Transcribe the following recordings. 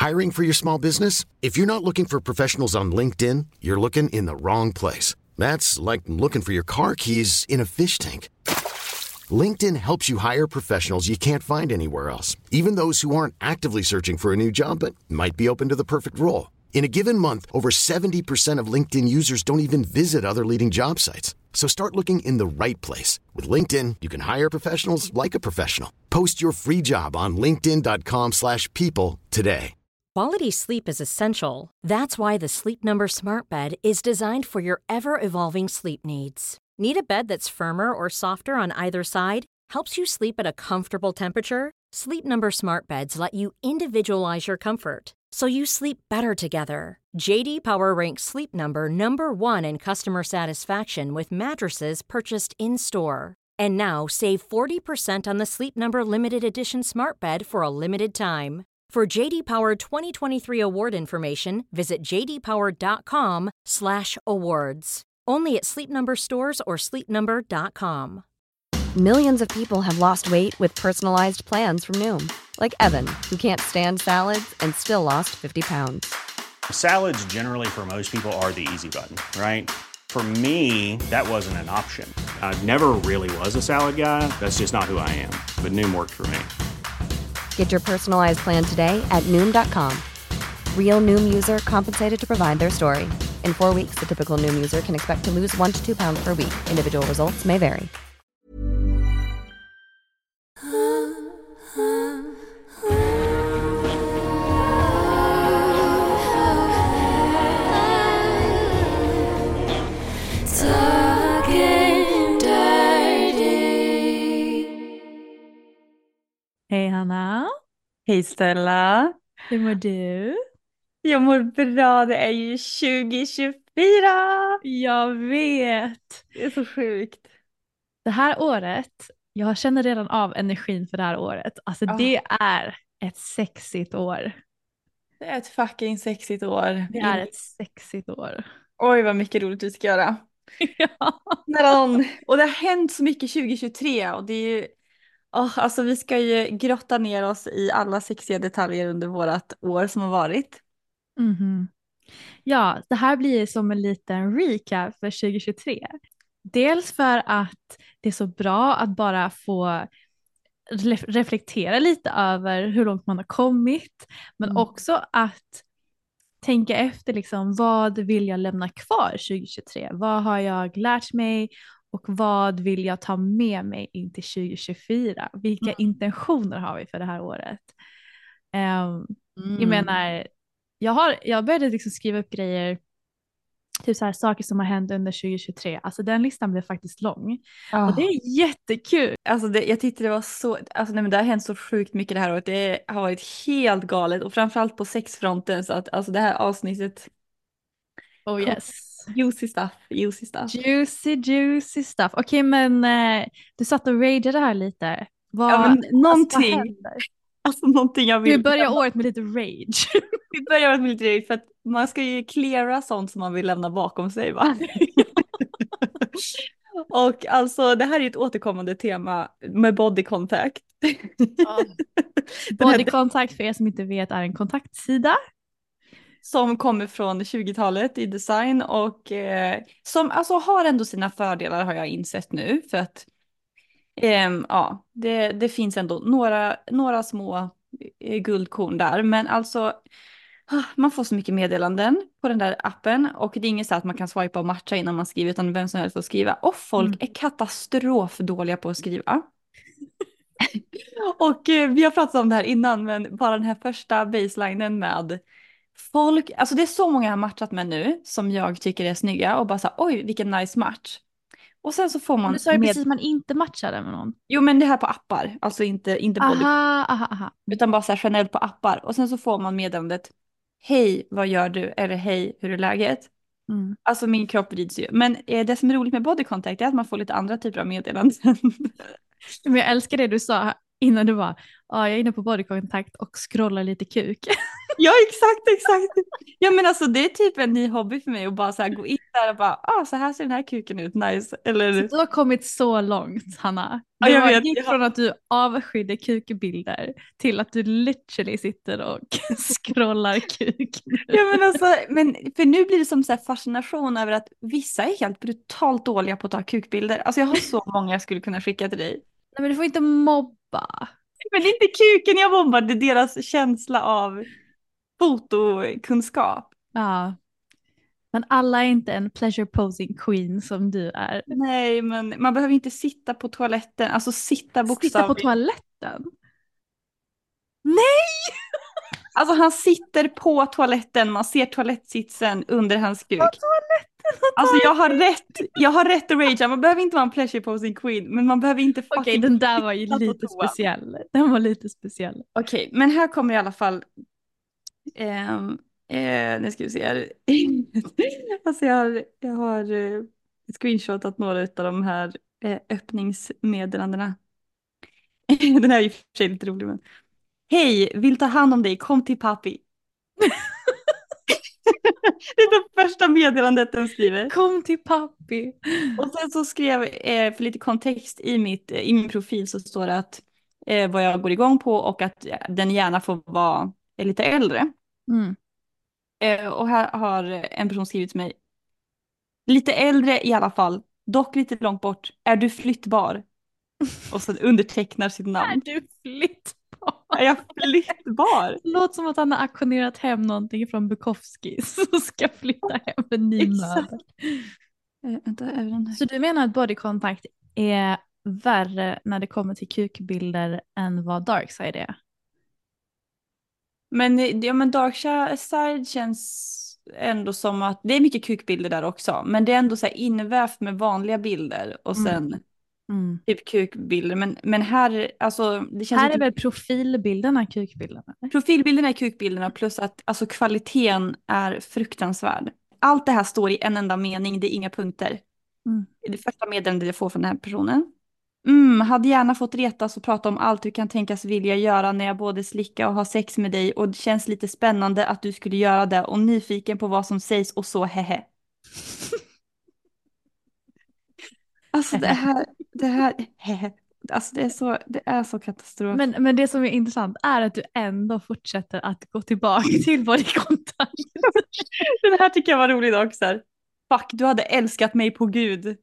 Hiring for your small business? If you're not looking for professionals on LinkedIn, you're looking in the wrong place. That's like looking for your car keys in a fish tank. LinkedIn helps you hire professionals you can't find anywhere else, even those who aren't actively searching for a new job but might be open to the perfect role. In a given month, over 70% of LinkedIn users don't even visit other leading job sites. So start looking in the right place. With LinkedIn, you can hire professionals like a professional. Post your free job on linkedin.com/people today. Quality sleep is essential. That's why the Sleep Number Smart Bed is designed for your ever-evolving sleep needs. Need a bed that's firmer or softer on either side? Helps you sleep at a comfortable temperature? Sleep Number Smart Beds let you individualize your comfort, so you sleep better together. JD Power ranks Sleep Number number one in customer satisfaction with mattresses purchased in-store. And now save 40% on the Sleep Number Limited Edition Smart Bed for a limited time. For JD Power 2023 award information, visit jdpower.com/awards. Only at Sleep Number stores or sleepnumber.com. Millions of people have lost weight with personalized plans from Noom. Like Evan, who can't stand salads and still lost 50 pounds. Salads generally for most people are the easy button, right? For me, that wasn't an option. I never really was a salad guy. That's just not who I am. But Noom worked for me. Get your personalized plan today at Noom.com. Real Noom user compensated to provide their story. In 4 weeks, the typical Noom user can expect to lose 1 to 2 pounds per week. Individual results may vary. Hej Hanna. Hej Stella. Hur mår du? Jag mår bra, det är ju 2024. Jag vet. Det är så sjukt. Det här året, jag känner redan av energin för det här året. Alltså det är ett sexigt år. Det är ett fucking sexigt år. Det är ett sexigt år. Oj vad mycket roligt vi ska göra. Ja. Och det har hänt så mycket 2023 och det är ju alltså vi ska ju grotta ner oss i alla sexiga detaljer under vårat år som har varit. Mm-hmm. Ja, det här blir som en liten recap för 2023. Dels för att det är så bra att bara få reflektera lite över hur långt man har kommit. Men också att tänka efter liksom, vad vill jag lämna kvar 2023? Vad har jag lärt mig? Och vad vill jag ta med mig in till 2024? Vilka intentioner har vi för det här året? Jag menar, jag började liksom skriva upp grejer, typ så här saker som har hänt under 2023. Alltså den listan blev faktiskt lång. Och det är jättekul. Alltså jag tyckte det var så, alltså nej, men det har hänt så sjukt mycket det här året. Det har varit helt galet och framförallt på sexfronten så att alltså det här avsnittet. Oh yes. Juicy stuff. Juicy stuff. Okej, men du satt och rageade här lite. Någonting. Alltså någonting jag vill. Du börjar året med lite rage. Vi börjar med lite rage för att man ska ju cleara sånt som man vill lämna bakom sig, va? Och alltså det här är ett återkommande tema med body contact. Body contact för er som inte vet är en kontaktsida. Som kommer från 20-talet i design och som alltså har ändå sina fördelar har jag insett nu. För att det finns ändå några små guldkorn där. Men alltså man får så mycket meddelanden på den där appen. Och det är inget så att man kan swipa och matcha innan man skriver utan vem som helst får skriva. Och folk är katastrofdåliga på att skriva. Och vi har pratat om det här innan men bara den här första baselinen med folk, alltså det är så många jag har matchat med nu som jag tycker är snygga och bara så här, oj vilken nice match. Och sen så får man... Du sa ju precis att man inte matchade med någon. Jo men det här på appar, alltså inte body. Aha. Utan bara så här generellt på appar. Och sen så får man meddelandet, hej vad gör du? Eller hej hur är läget? Alltså min kropp vrids ju. Men det som är roligt med body contact är att man får lite andra typer av meddelanden. Men jag älskar det du sa innan du var, jag är inne på bodykontakt och scrollar lite kuk. Ja, exakt. Ja, men alltså det är typ en ny hobby för mig att bara så här gå in där och bara, så här ser den här kuken ut, nice. Så Eller, du har kommit så långt, Hanna. ja, Det jag vet. gick från att du avskydde kukbilder till att du literally sitter och scrollar kuk. Ja, men alltså, för nu blir det som så här fascination över att vissa är helt brutalt dåliga på att ta kukbilder. Alltså jag har så många jag skulle kunna skicka till dig. Nej, men du får inte mobba. Men det är inte kuken jag bombar, det är deras känsla av fotokunskap. Ja. Men alla är inte en pleasure posing queen som du är. Nej, men man behöver inte sitta på toaletten, alltså sitta Sitta på bokstavligt. toaletten? Nej! Alltså han sitter på toaletten, man ser toalettsitsen under hans kuk. På toaletten? Alltså jag har rätt att ragea, man behöver inte vara en pleasure posing queen, men man behöver inte fucking... Okej, den där var ju sitta på lite toa. speciell. Den var lite speciell. Okej, men här kommer i alla fall... nu ska vi se här. Alltså jag har screenshotat några av de här öppningsmeddelandena. Den här är ju för sig lite rolig, men... Hej, vill ta hand om dig, kom till pappi. Det är det första meddelandet den skriver. Kom till pappi. Och sen så skrev, för lite kontext i min profil så står det att vad jag går igång på och att den gärna får vara lite äldre. Mm. Och här har en person skrivit till mig. Lite äldre i alla fall, dock lite långt bort. Är du flyttbar? Och så undertecknar sitt namn. Är du flyttbar? Är jag flyttbar? Det låter som att han har auktionerat hem någonting från Bukowski som ska flytta hem en ny Exakt. möbel. Vänta, är den här? Så du menar att body contact är värre när det kommer till kukbilder än vad dark side är? Men, ja, men dark side känns ändå som att det är mycket kukbilder där också. Men det är ändå så här invävt med vanliga bilder och sen typ kukbilder. Men här, alltså det känns Här är som väl profilbilderna kukbilderna? profilbilderna är kukbilderna plus att alltså kvaliteten är fruktansvärd. Allt det här står i en enda mening, det är inga punkter. Det första meddelandet jag får från den här personen. Hade gärna fått retas och prata om allt du kan tänkas vilja göra när jag både slicka och ha sex med dig och det känns lite spännande att du skulle göra det och nyfiken på vad som sägs och så hehe. Alltså det här hehe. Alltså det är så katastrof. Men det som är intressant är att du ändå fortsätter att gå tillbaka till body contact. Den här tycker jag var rolig också. Fuck, du hade älskat mig på Gud.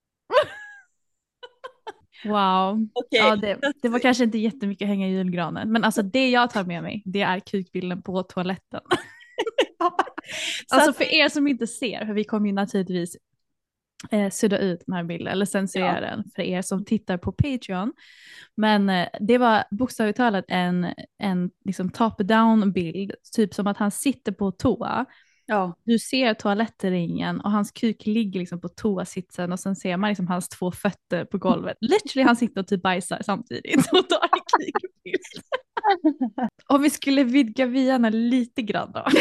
Wow. Okay. Ja, det var kanske inte jättemycket hänga i julgranen. Men alltså det jag tar med mig, det är kukbilden på toaletten. Alltså för er som inte ser, för vi kommer ju naturligtvis sudda ut den här bilden eller censurera den för er som tittar på Patreon. Men det var bokstavligt talat en liksom top-down bild, typ som att han sitter på toa. Ja. Du ser toalettringen och hans kuk ligger liksom på toasitsen och sen ser man liksom hans 2 fötter på golvet. Literally han sitter och typ bajsar samtidigt och tar en kukbild. Om vi skulle vidga vyerna lite grann då.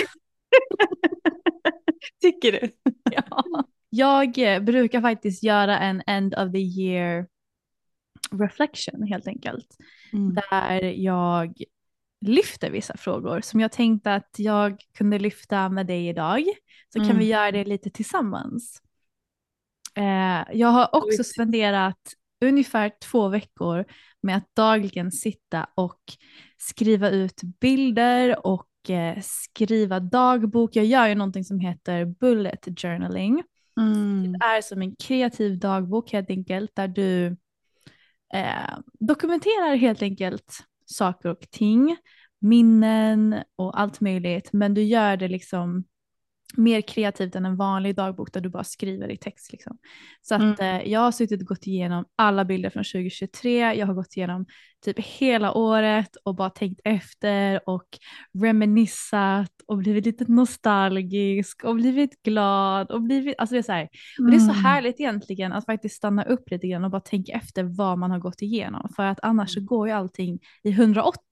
Tycker du? Ja. Jag brukar faktiskt göra en end of the year reflection helt enkelt. Där jag lyfter vissa frågor som jag tänkte att jag kunde lyfta med dig idag. Så kan vi göra det lite tillsammans. Jag har också spenderat ungefär 2 veckor med att dagligen sitta och skriva ut bilder och skriva dagbok. Jag gör ju någonting som heter bullet journaling. Det är som en kreativ dagbok helt enkelt där du dokumenterar helt enkelt saker och ting, minnen och allt möjligt, men du gör det liksom mer kreativt än en vanlig dagbok där du bara skriver i text liksom. Så att jag har suttit och gått igenom alla bilder från 2023, jag har gått igenom typ hela året och bara tänkt efter och reminissat och blivit lite nostalgisk och blivit glad och blivit, alltså det är så här, och det är så härligt egentligen att faktiskt stanna upp lite grann och bara tänka efter vad man har gått igenom, för att annars så går ju allting i 180.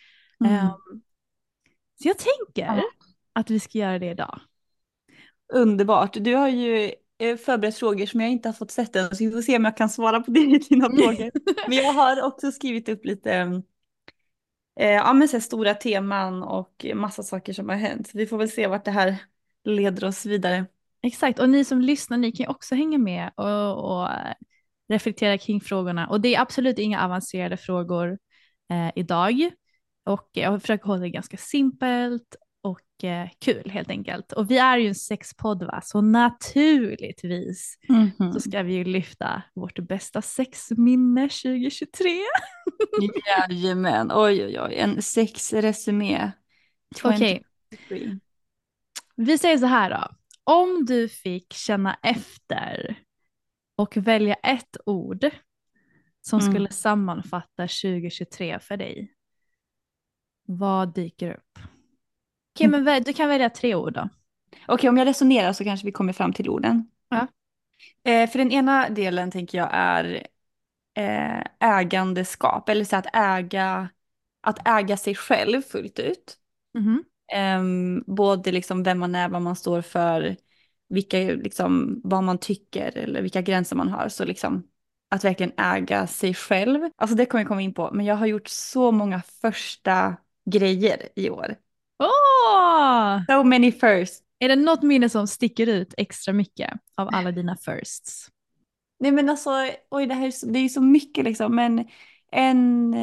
Så jag tänker att vi ska göra det idag. Underbart. Du har ju förberett frågor som jag inte har fått sett än, så vi får se om jag kan svara på dina frågor. Men jag har också skrivit upp lite Ja men så här stora teman och massa saker som har hänt. Vi får väl se vart det här leder oss vidare. Exakt, och ni som lyssnar, ni kan ju också hänga med och reflektera kring frågorna. Och det är absolut inga avancerade frågor idag. Och jag försöker hålla det ganska simpelt och kul helt enkelt. Och vi är ju en sexpodd va, så naturligtvis så ska vi ju lyfta vårt bästa sexminne 2023. Jajamän, oj oj oj, en sexresumé. Okej, 23. vi säger så här då. Om du fick känna efter och välja ett ord som skulle sammanfatta 2023 för dig, vad dyker upp? Okej, men du kan välja 3 ord då. Okej, om jag resonerar så kanske vi kommer fram till orden. Ja. För den ena delen tänker jag är ägandeskap, eller så att äga sig själv fullt ut. Mhm. Både liksom vem man är, vad man står för, vilka, liksom, vad man tycker eller vilka gränser man har. Så liksom att verkligen äga sig själv. Alltså det kommer jag komma in på, men jag har gjort så många första grejer i år. Åh! So many first. Är det något minne som sticker ut extra mycket av alla dina firsts? Nej men alltså, oj det är så mycket liksom, men en...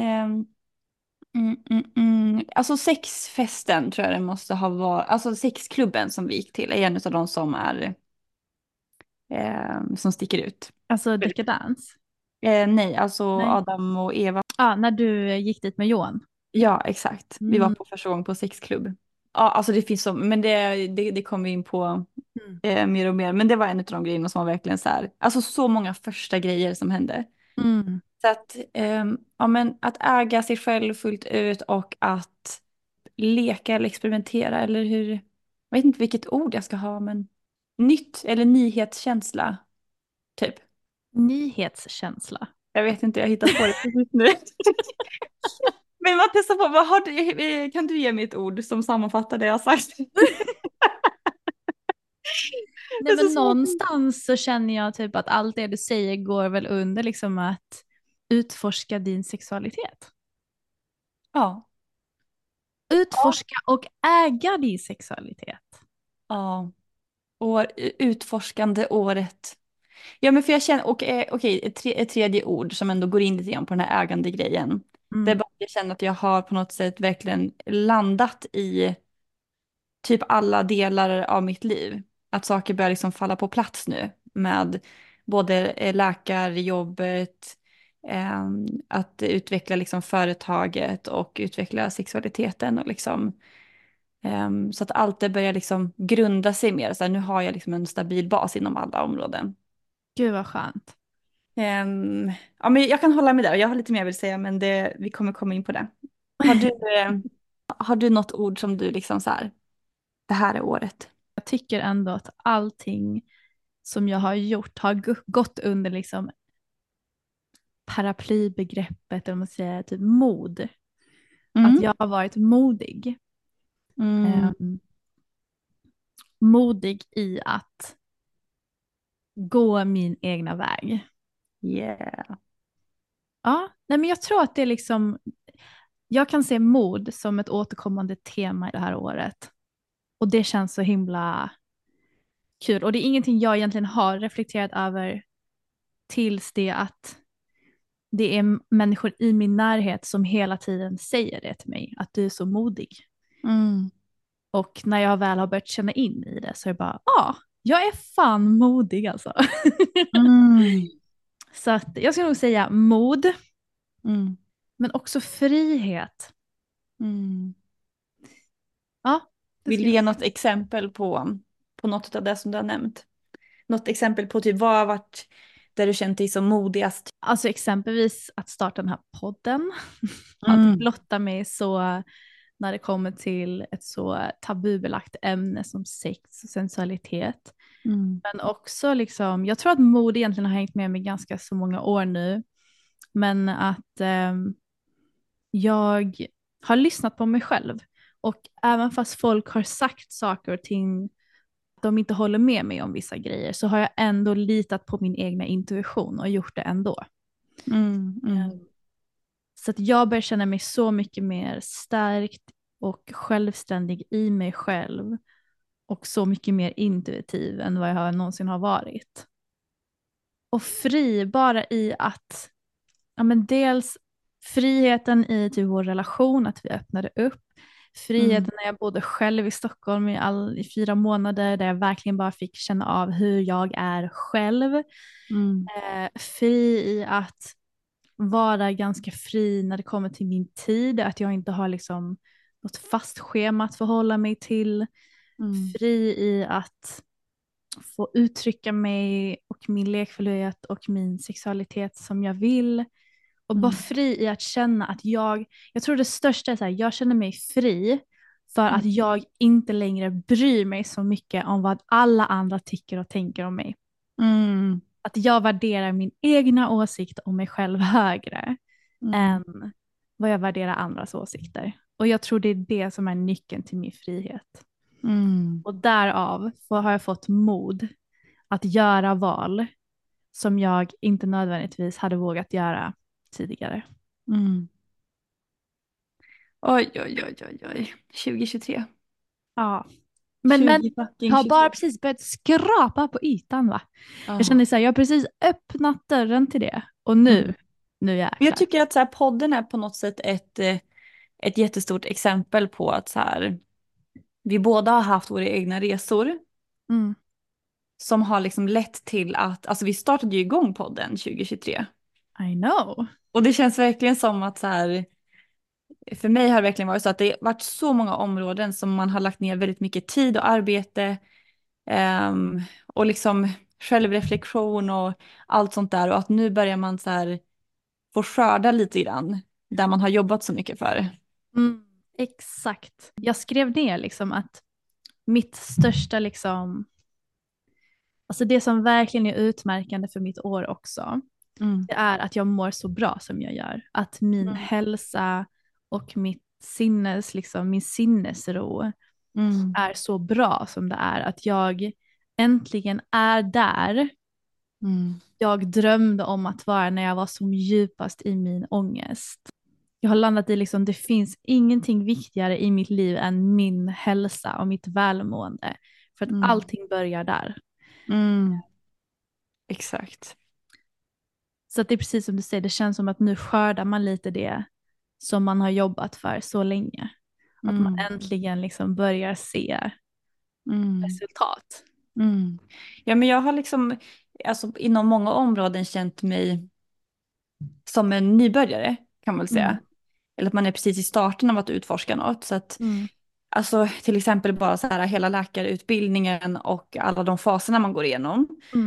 Alltså sexfesten tror jag det måste ha varit, alltså sexklubben som vi gick till är en av de som är, som sticker ut. Alltså dekadans? Nej, alltså Nej. Adam och Eva. Ja, när du gick dit med Johan. Ja, exakt. Vi var Mm. på första gången på sexklubb. Ja, alltså det finns så, men det kommer vi in på mer och mer. Men det var en av de grejerna som var verkligen så här, alltså så många första grejer som hände. Mm. Så att, ja men att äga sig själv fullt ut och att leka eller experimentera eller hur, jag vet inte vilket ord jag ska ha men nytt eller nyhetskänsla, typ. Nyhetskänsla. Jag vet inte, jag hittar på det precis nu. Men man testar på, kan du ge mig ett ord som sammanfattar det jag har sagt? Nej, men någonstans så känner jag typ att allt det du säger går väl under liksom att utforska din sexualitet. Ja. Utforska och äga din sexualitet. Ja. Utforskande året. Ja men för jag känner, okej, ett tredje ord som ändå går in lite grann på den här ägande grejen. Det är bara att jag känner att jag har på något sätt verkligen landat i typ alla delar av mitt liv. Att saker börjar liksom falla på plats nu med både läkarjobbet, att utveckla liksom företaget och utveckla sexualiteten och liksom så att allt det börjar liksom grunda sig mer. Så här, nu har jag liksom en stabil bas inom alla områden. Gud vad skönt. Ja, men jag kan hålla med där. Jag har lite mer jag vill säga, men vi kommer komma in på det. Har du något ord som du liksom så här, det här är året? Jag tycker ändå att allting som jag har gjort har gått under liksom paraplybegreppet, eller vad man säger, typ mod. Att jag har varit modig. Modig i att gå min egna väg. Yeah. Ja, nej men jag tror att det är liksom, jag kan se mod som ett återkommande tema i det här året. Och det känns så himla kul. Och det är ingenting jag egentligen har reflekterat över tills det att det är människor i min närhet som hela tiden säger det till mig, att du är så modig. Och när jag väl har börjat känna in i det så är det bara, ja, jag är fan modig alltså. Så att jag ska nog säga mod, men också frihet. Ja, Vill du ge något exempel på något av det som du har nämnt? Något exempel på typ vad har varit där du känt dig som modigast? Alltså exempelvis att starta den här podden. Att blotta mig så när det kommer till ett så tabubelagt ämne som sex och sensualitet. Men också liksom, jag tror att mod egentligen har hängt med mig ganska så många år nu. Men att jag har lyssnat på mig själv. Och även fast folk har sagt saker och ting, de inte håller med mig om vissa grejer, så har jag ändå litat på min egna intuition och gjort det ändå. Så att jag börjar känna mig så mycket mer stärkt och självständig i mig själv och så mycket mer intuitiv än vad jag någonsin har varit. Och fri bara i att, ja men dels friheten i typ vår relation, att vi öppnade upp. Friheten när jag bodde själv i Stockholm i 4 månader där jag verkligen bara fick känna av hur jag är själv. Fri i att vara ganska fri när det kommer till min tid, att jag inte har liksom något fast schema att förhålla mig till. Fri i att få uttrycka mig och min lekfullhet och min sexualitet som jag vill. Och bara fri i att känna att jag tror det största är så här, jag känner mig fri för att jag inte längre bryr mig så mycket om vad alla andra tycker och tänker om mig. Att jag värderar min egna åsikt om mig själv högre än vad jag värderar andras åsikter. Och jag tror det är det som är nyckeln till min frihet. Och därav har jag fått mod att göra val som jag inte nödvändigtvis hade vågat göra tidigare. Oj, oj, oj, oj, oj. 2023. Ja. Men jag har 20 bara precis börjat skrapa på ytan va. Jag känner så här, jag har precis öppnat dörren till det. Och nu jäklar. Jag tycker att så här, podden är på något sätt ett jättestort exempel på att så här, vi båda har haft våra egna resor. Som har liksom lett till att, alltså vi startade ju igång podden 2023. I know. Och det känns verkligen som att så här, för mig har det verkligen varit så att det har varit så många områden som man har lagt ner väldigt mycket tid och arbete. Och liksom självreflektion och allt sånt där. Och att nu börjar man så här få skörda lite grann där man har jobbat så mycket för. Exakt. Jag skrev ner liksom att mitt största liksom, alltså det som verkligen är utmärkande för mitt år också, det är att jag mår så bra som jag gör. Att min hälsa och mitt min sinnesro är så bra som det är. Att jag äntligen är där jag drömde om att vara när jag var som djupast i min ångest. Jag har landat i liksom, det finns ingenting viktigare i mitt liv än min hälsa och mitt välmående. För att allting börjar där. Exakt. Så att det är precis som du säger, det känns som att nu skördar man lite det som man har jobbat för så länge. Att man äntligen liksom börjar se resultat. Ja, men jag har liksom, alltså inom många områden känt mig som en nybörjare kan man väl säga. Eller att man är precis i starten av att utforska något. Så att, alltså till exempel bara så här hela läkarutbildningen och alla de faserna man går igenom.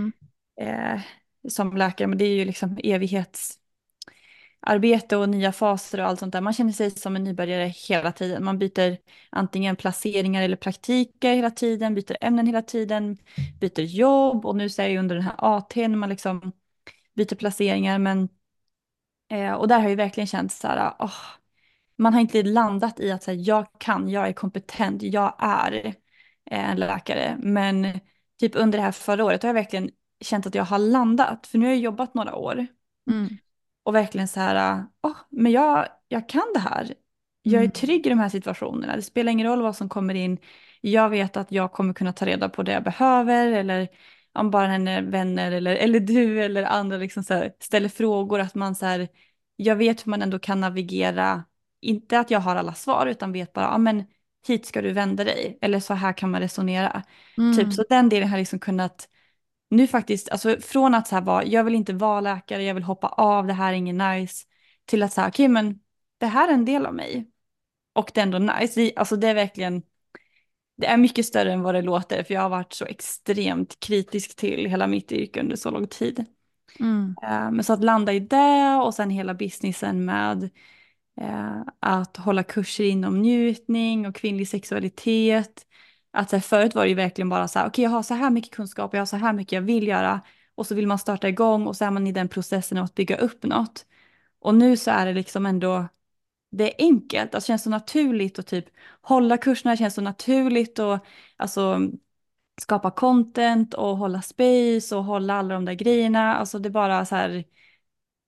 Som läkare, men det är ju liksom evighetsarbete och nya faser och allt sånt där. Man känner sig som en nybörjare hela tiden. Man byter antingen placeringar eller praktiker hela tiden, byter ämnen hela tiden, byter jobb och nu så är jag under den här AT:n man liksom byter placeringar. Men, och där har jag verkligen känt så här, man har inte landat i att så här, jag är kompetent, jag är en läkare. Men typ under det här förra året har jag verkligen känt att jag har landat. För nu har jag jobbat några år. Och verkligen så här, men jag kan det här. Jag är trygg i de här situationerna. Det spelar ingen roll vad som kommer in. Jag vet att jag kommer kunna ta reda på det jag behöver. Eller om bara en vänner eller du eller andra liksom så här, ställer frågor. Att man så här, jag vet hur man ändå kan navigera. Inte att jag har alla svar utan vet bara, men hit ska du vända dig. Eller så här kan man resonera. Typ så den delen har liksom kunnat nu faktiskt, alltså från att så här vara, jag vill inte vara läkare, jag vill hoppa av, det här är ingen nice, till att säga, okej, men det här är en del av mig. Och det är ändå nice, alltså det är verkligen, det är mycket större än vad det låter, för jag har varit så extremt kritisk till hela mitt yrke under så lång tid. Men så att landa i det och sen hela businessen med att hålla kurser inom njutning och kvinnlig sexualitet. Att så här, förut var det ju verkligen bara så här, okej, jag har så här mycket kunskap, jag har så här mycket jag vill göra. Och så vill man starta igång och så är man i den processen av att bygga upp något. Och nu så är det liksom ändå, det är enkelt, alltså, det känns så naturligt att typ hålla kurserna, känns så naturligt och alltså skapa content och hålla space och hålla alla de där grejerna. Alltså det är bara så här,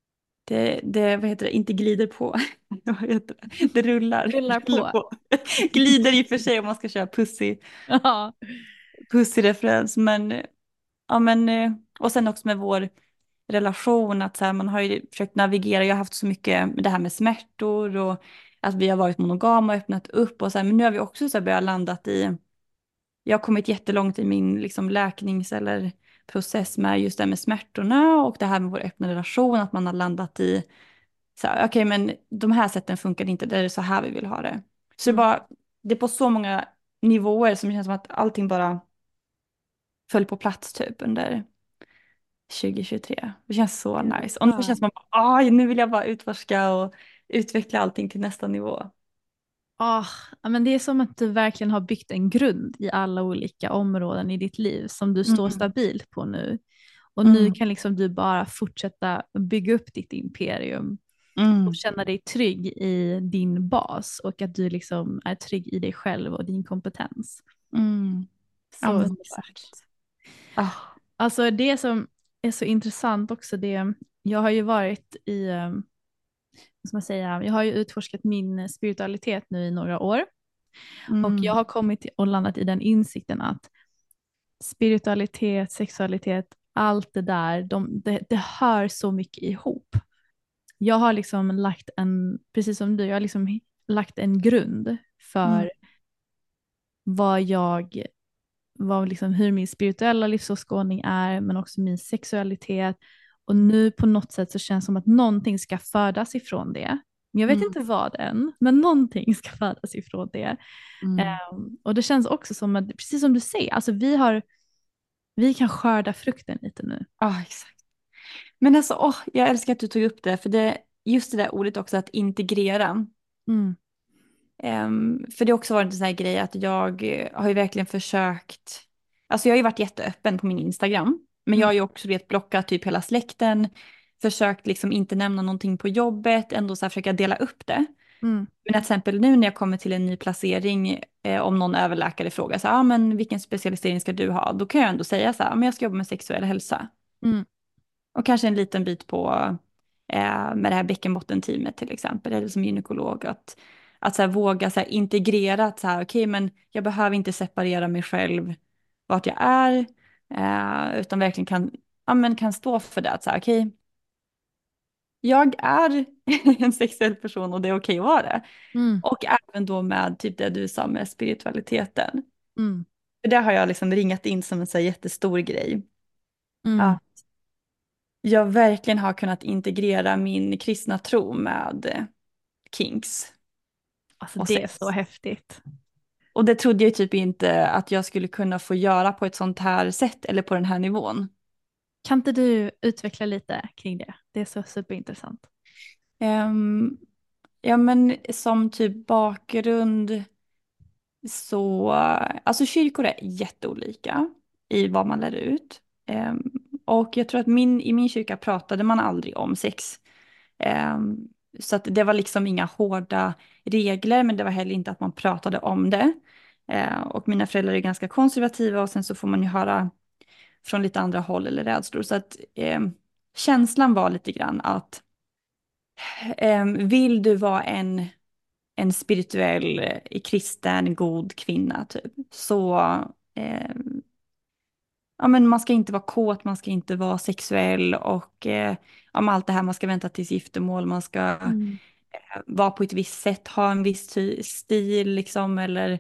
vad heter det, inte glider på. Vad heter det? Det rullar. Rullar på. Glider i och för sig om man ska köra Ja. pussy-referens. Men, ja men, och sen också med vår relation, att så här, man har ju försökt navigera, jag har haft så mycket med det här med smärtor och att vi har varit monogama och öppnat upp och så här, men nu har vi också så här börjat landat i, jag har kommit jättelångt i min liksom läknings eller process med just det här med smärtorna och det här med vår öppna relation, att man har landat i så här, okej, men de här sätten funkar inte, det är så här vi vill ha det. Så det är på så många nivåer som det känns som att allting bara föll på plats typ under 2023. Det känns så nice. Och nu känns det som att nu vill jag bara utforska och utveckla allting till nästa nivå. Men det är som att du verkligen har byggt en grund i alla olika områden i ditt liv som du står stabilt på nu. Och nu kan liksom du bara fortsätta bygga upp ditt imperium och känna dig trygg i din bas och att du liksom är trygg i dig själv och din kompetens. Ja, men Starkt. Alltså det som är så intressant också, jag har ju varit i, vad ska man säga, jag har ju utforskat min spiritualitet nu i några år och jag har kommit och landat i den insikten att spiritualitet, sexualitet, allt det där, det hör så mycket ihop. Jag har liksom lagt precis som du, jag har liksom lagt en grund för hur min spirituella livsåskådning är, men också min sexualitet. Och nu på något sätt så känns det som att någonting ska födas ifrån det. Men jag vet inte vad än, men någonting ska födas ifrån det. Och det känns också som att, precis som du säger, alltså vi kan skörda frukten lite nu. Ja, exakt. Men alltså, jag älskar att du tog upp det, för just det där ordet också, att integrera. För det har också varit en sån här grej att jag har ju verkligen försökt, alltså jag har ju varit jätteöppen på min Instagram, men jag har ju också blockat typ hela släkten, försökt liksom inte nämna någonting på jobbet, ändå så här försöka dela upp det. Men till exempel nu när jag kommer till en ny placering, om någon överläkare frågar så här, men vilken specialisering ska du ha? Då kan jag ändå säga så här, men jag ska jobba med sexuell hälsa. Och kanske en liten bit på med det här bäckenbottenteamet till exempel, eller som gynekolog, att så här, våga så här, integrera att så här, okej, men jag behöver inte separera mig själv vart jag är, utan verkligen kan stå för det. Att så här, okej, jag är en sexuell person och det är okej att vara det. Och även då med typ det du sa med spiritualiteten. För det har jag liksom ringat in som en så här jättestor grej. Att jag verkligen har kunnat integrera min kristna tro med kinks. Alltså det är så häftigt. Och det trodde jag typ inte att jag skulle kunna få göra på ett sånt här sätt eller på den här nivån. Kan inte du utveckla lite kring det? Det är så superintressant. Ja, men som typ bakgrund så, alltså kyrkor är jätteolika i vad man lär ut. Och jag tror att i min kyrka pratade man aldrig om sex. Så att det var liksom inga hårda regler, men det var heller inte att man pratade om det. Och mina föräldrar är ganska konservativa och sen så får man ju höra från lite andra håll eller rädslor. Så att känslan var lite grann att vill du vara en spirituell, kristen, god kvinna typ, så ja, men man ska inte vara kåt, man ska inte vara sexuell och allt det här, man ska vänta tills giftermål, man ska vara på ett visst sätt, ha en viss stil liksom, eller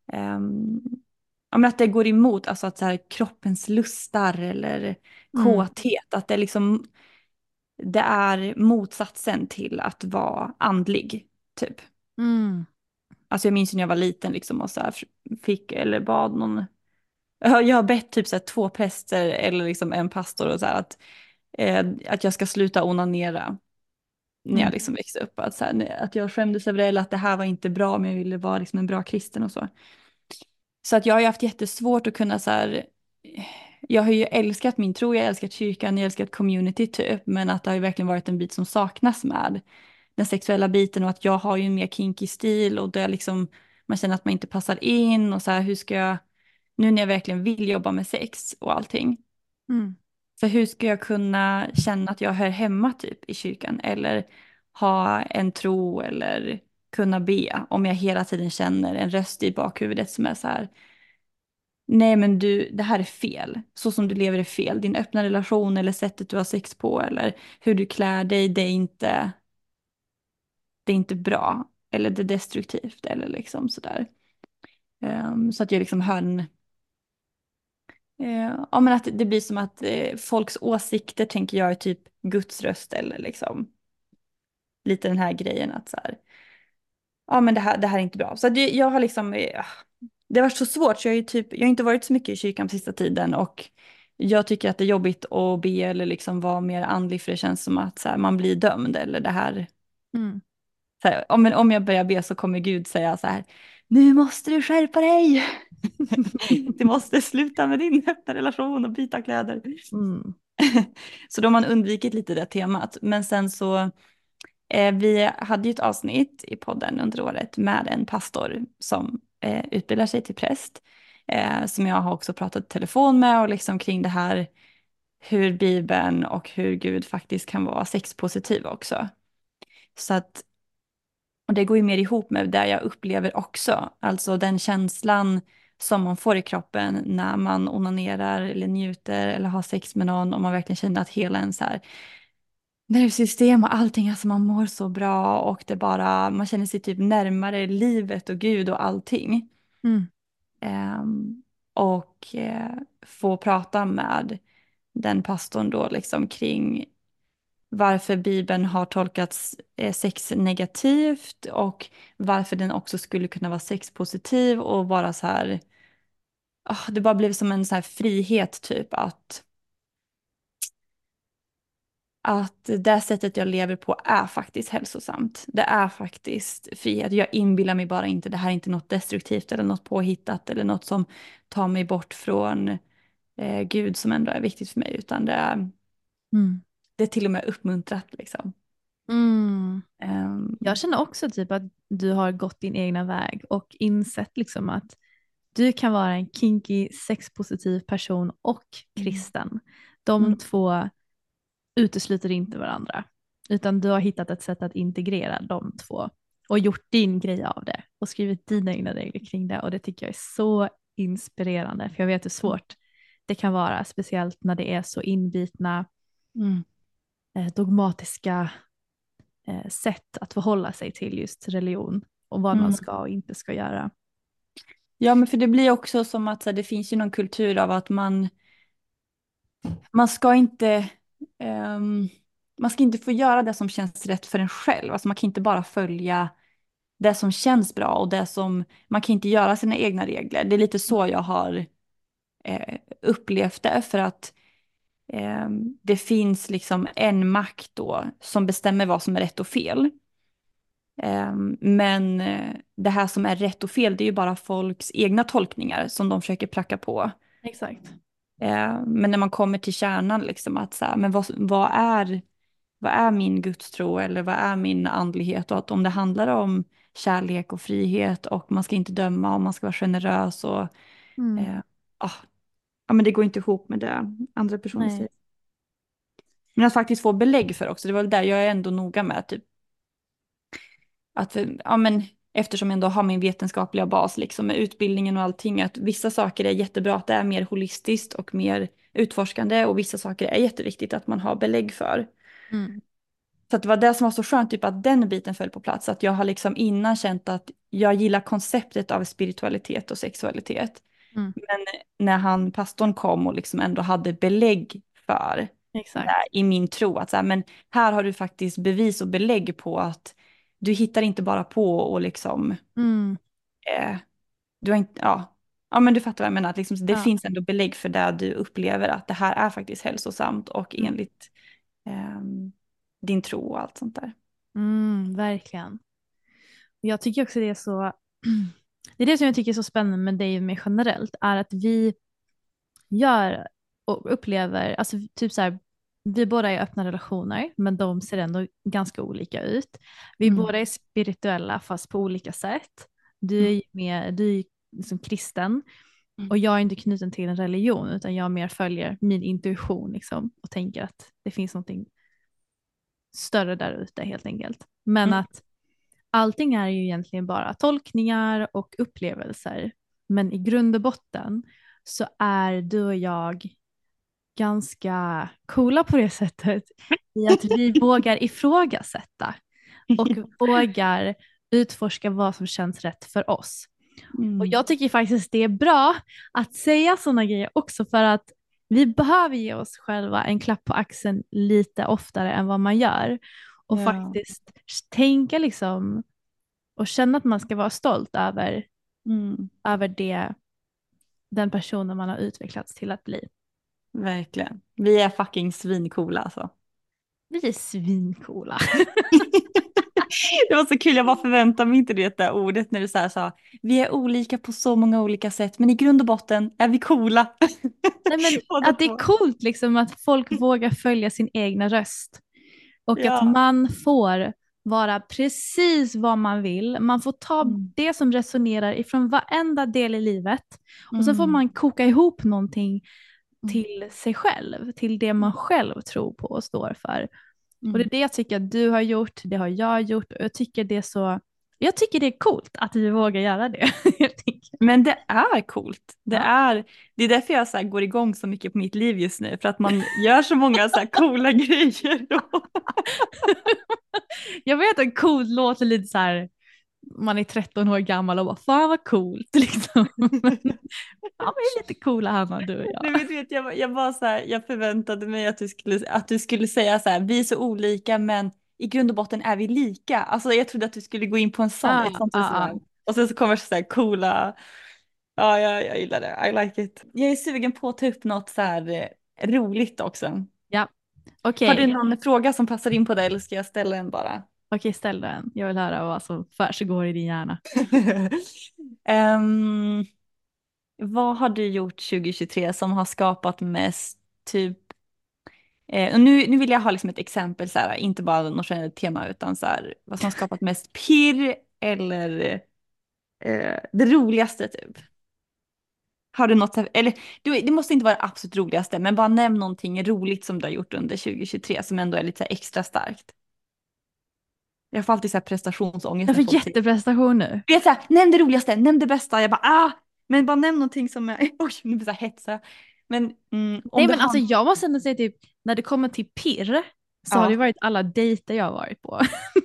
men att det går emot, alltså att så här, kroppens lustar eller kåthet, att det liksom, det är motsatsen till att vara andlig typ. Alltså jag minns när jag var liten liksom och så här fick eller bad någon. Jag har bett typ så här 2 präster eller liksom en pastor och så här att jag ska sluta onanera när jag liksom växte upp. Att, så här, att jag skämdes över det eller att det här var inte bra, men jag ville vara liksom en bra kristen och så. Så att jag har ju haft jättesvårt att kunna så här, jag har ju älskat min tro, jag har älskat kyrkan, jag har älskat community typ, men att det har ju verkligen varit en bit som saknas med den sexuella biten och att jag har ju en mer kinky stil och det liksom, man känner att man inte passar in och så här, hur ska jag, nu när jag verkligen vill jobba med sex och allting, För hur ska jag kunna känna att jag hör hemma typ i kyrkan eller ha en tro eller kunna be om jag hela tiden känner en röst i bakhuvudet som är så här: nej men du, det här är fel. Så som du lever är fel. Din öppna relation eller sättet du har sex på eller hur du klär dig, det är inte bra. Eller det är destruktivt eller liksom sådär. Så att jag liksom hör ja men att det blir som att folks åsikter tänker jag är typ Guds röst eller liksom lite den här grejen att så här, ja men det här är inte bra. Så att jag har liksom, det har varit så svårt så jag har inte varit så mycket i kyrkan på sista tiden och jag tycker att det är jobbigt att be eller liksom vara mer andlig för det känns som att så här, man blir dömd eller det här. Mm. Så här, om jag börjar be så kommer Gud säga så här: nu måste du skärpa dig. Du måste sluta med din öppna relation och byta kläder. Mm. Så då har man undvikit lite det temat. Men sen så, vi hade ju ett avsnitt i podden under året med en pastor som utbildar sig till präst. Som jag har också pratat i telefon med och liksom kring det här hur Bibeln och hur Gud faktiskt kan vara sexpositiv också. Så att, och det går ju mer ihop med det jag upplever också. Alltså den känslan som man får i kroppen när man onanerar eller njuter eller har sex med någon och man verkligen känner att hela ens här nervsystem och allting, alltså man mår så bra och det bara, man känner sig typ närmare livet och Gud och allting. Mm. Och få prata med den pastorn då liksom kring varför Bibeln har tolkats sex negativt och varför den också skulle kunna vara sexpositiv och vara så här, det bara blev som en så här frihet typ att det sättet jag lever på är faktiskt hälsosamt. Det är faktiskt frihet. Jag inbillar mig bara inte, det här är inte något destruktivt eller något påhittat eller något som tar mig bort från Gud som ändå är viktigt för mig, utan det är till och med uppmuntrat liksom. Mm. Um, Jag känner också typ att du har gått din egna väg och insett liksom att du kan vara en kinky, sexpositiv person och kristen. De två utesluter inte varandra, utan du har hittat ett sätt att integrera de två och gjort din grej av det och skrivit dina egna regler kring det, och det tycker jag är så inspirerande, för jag vet hur svårt det kan vara, speciellt när det är så inbitna dogmatiska sätt att förhålla sig till just religion och vad man ska och inte ska göra. Ja, men för det blir också som att så här, det finns ju någon kultur av att man ska inte man ska inte få göra det som känns rätt för en själv. Alltså man kan inte bara följa det som känns bra och det som, man kan inte göra sina egna regler. Det är lite så jag har upplevt det, för att det finns liksom en makt då som bestämmer vad som är rätt och fel. Men det här som är rätt och fel, det är ju bara folks egna tolkningar som de försöker pracka på. Exakt. Men när man kommer till kärnan, liksom att så här, men vad är min gudstro eller vad är min andlighet? Och att om det handlar om kärlek och frihet och man ska inte döma och man ska vara generös och ja, men det går inte ihop med det andra personer säger. Men att faktiskt få belägg för också, det var väl där jag är ändå noga med typ att, ja men eftersom jag ändå har min vetenskapliga bas liksom med utbildningen och allting, att vissa saker är jättebra att det är mer holistiskt och mer utforskande och vissa saker är jätteviktigt att man har belägg för. Så att det var det som var så skönt, typ att den biten föll på plats, att jag har liksom innan känt att jag gillar konceptet av spiritualitet och sexualitet. Men när pastorn kom och liksom ändå hade belägg för det i min tro, att så här, men här har du faktiskt bevis och belägg på att du hittar inte bara på och liksom du har inte, ja men du fattar vad jag menar, att liksom, det finns ändå belägg för det du upplever, att det här är faktiskt hälsosamt och enligt din tro och allt sånt där. Verkligen. Jag tycker också det är så, det är det som jag tycker är så spännande med dig mer generellt, är att vi gör och upplever, alltså typ så här, vi båda är öppna relationer, men de ser ändå ganska olika ut. Vi båda är spirituella fast på olika sätt. Du är liksom kristen, Och jag är inte knuten till en religion utan jag mer följer min intuition liksom, och tänker att det finns någonting större där ute helt enkelt. Men att allting är ju egentligen bara tolkningar och upplevelser. Men i grund och botten så är du och jag ganska coola på det sättet i att vi vågar ifrågasätta och vågar utforska vad som känns rätt för oss. Och jag tycker faktiskt det är bra att säga sådana grejer också för att vi behöver ge oss själva en klapp på axeln lite oftare än vad man gör. Och faktiskt tänka liksom och känna att man ska vara stolt över den personen man har utvecklats till att bli. Verkligen. Vi är fucking svincoola alltså. Vi är svincoola. Det var så kul, jag bara förväntar mig inte det där ordet när du så här sa vi är olika på så många olika sätt men i grund och botten är vi coola. Nej, men att det är coolt liksom att folk vågar följa sin egna röst och att man får vara precis vad man vill. Man får ta det som resonerar ifrån varenda del i livet och så får man koka ihop någonting till sig själv, till det man själv tror på och står för. Och det är det jag tycker att du har gjort, det har jag gjort och jag tycker det är coolt att vi vågar göra det. Men det är coolt. Det är därför jag så här går igång så mycket på mitt liv just nu. För att man gör så många så här coola grejer. Jag vet att coolt låter lite så här, man är 13 år gammal och bara fan vad coolt liksom. Ja, vi är lite coola Hanna, du och jag. Du vet, jag var så här, jag förväntade mig att du skulle säga så här, vi är så olika men i grund och botten är vi lika. Alltså jag trodde att du skulle gå in på ett sånt resonemang. Och sen så kommer så här coola, jag gillar det, I like it. Jag är sugen på att ta upp något så här roligt också. Ja, okej. Har du någon fråga som passar in på det eller ska jag ställa en bara? Okej, ställ den. Jag vill höra vad som försiggår i din hjärna. Vad har du gjort 2023 som har skapat mest typ och nu vill jag ha liksom ett exempel så här, inte bara något generellt tema utan så här, vad som har skapat mest pirr eller det roligaste typ. Har du något, eller det måste inte vara det absolut roligaste men bara nämn någonting roligt som du har gjort under 2023 som ändå är lite så här extra starkt. Jag får alltid så här prestationsångest. Jag får jätteprestation nu. Jag vet så här, nämn det roligaste, nämn det bästa. Jag bara men bara nämn någonting som är, oj nu blir så här hetsa. Men nej men alltså jag måste ändå säga typ när det kommer till pirr så har det varit alla dejter jag har varit på.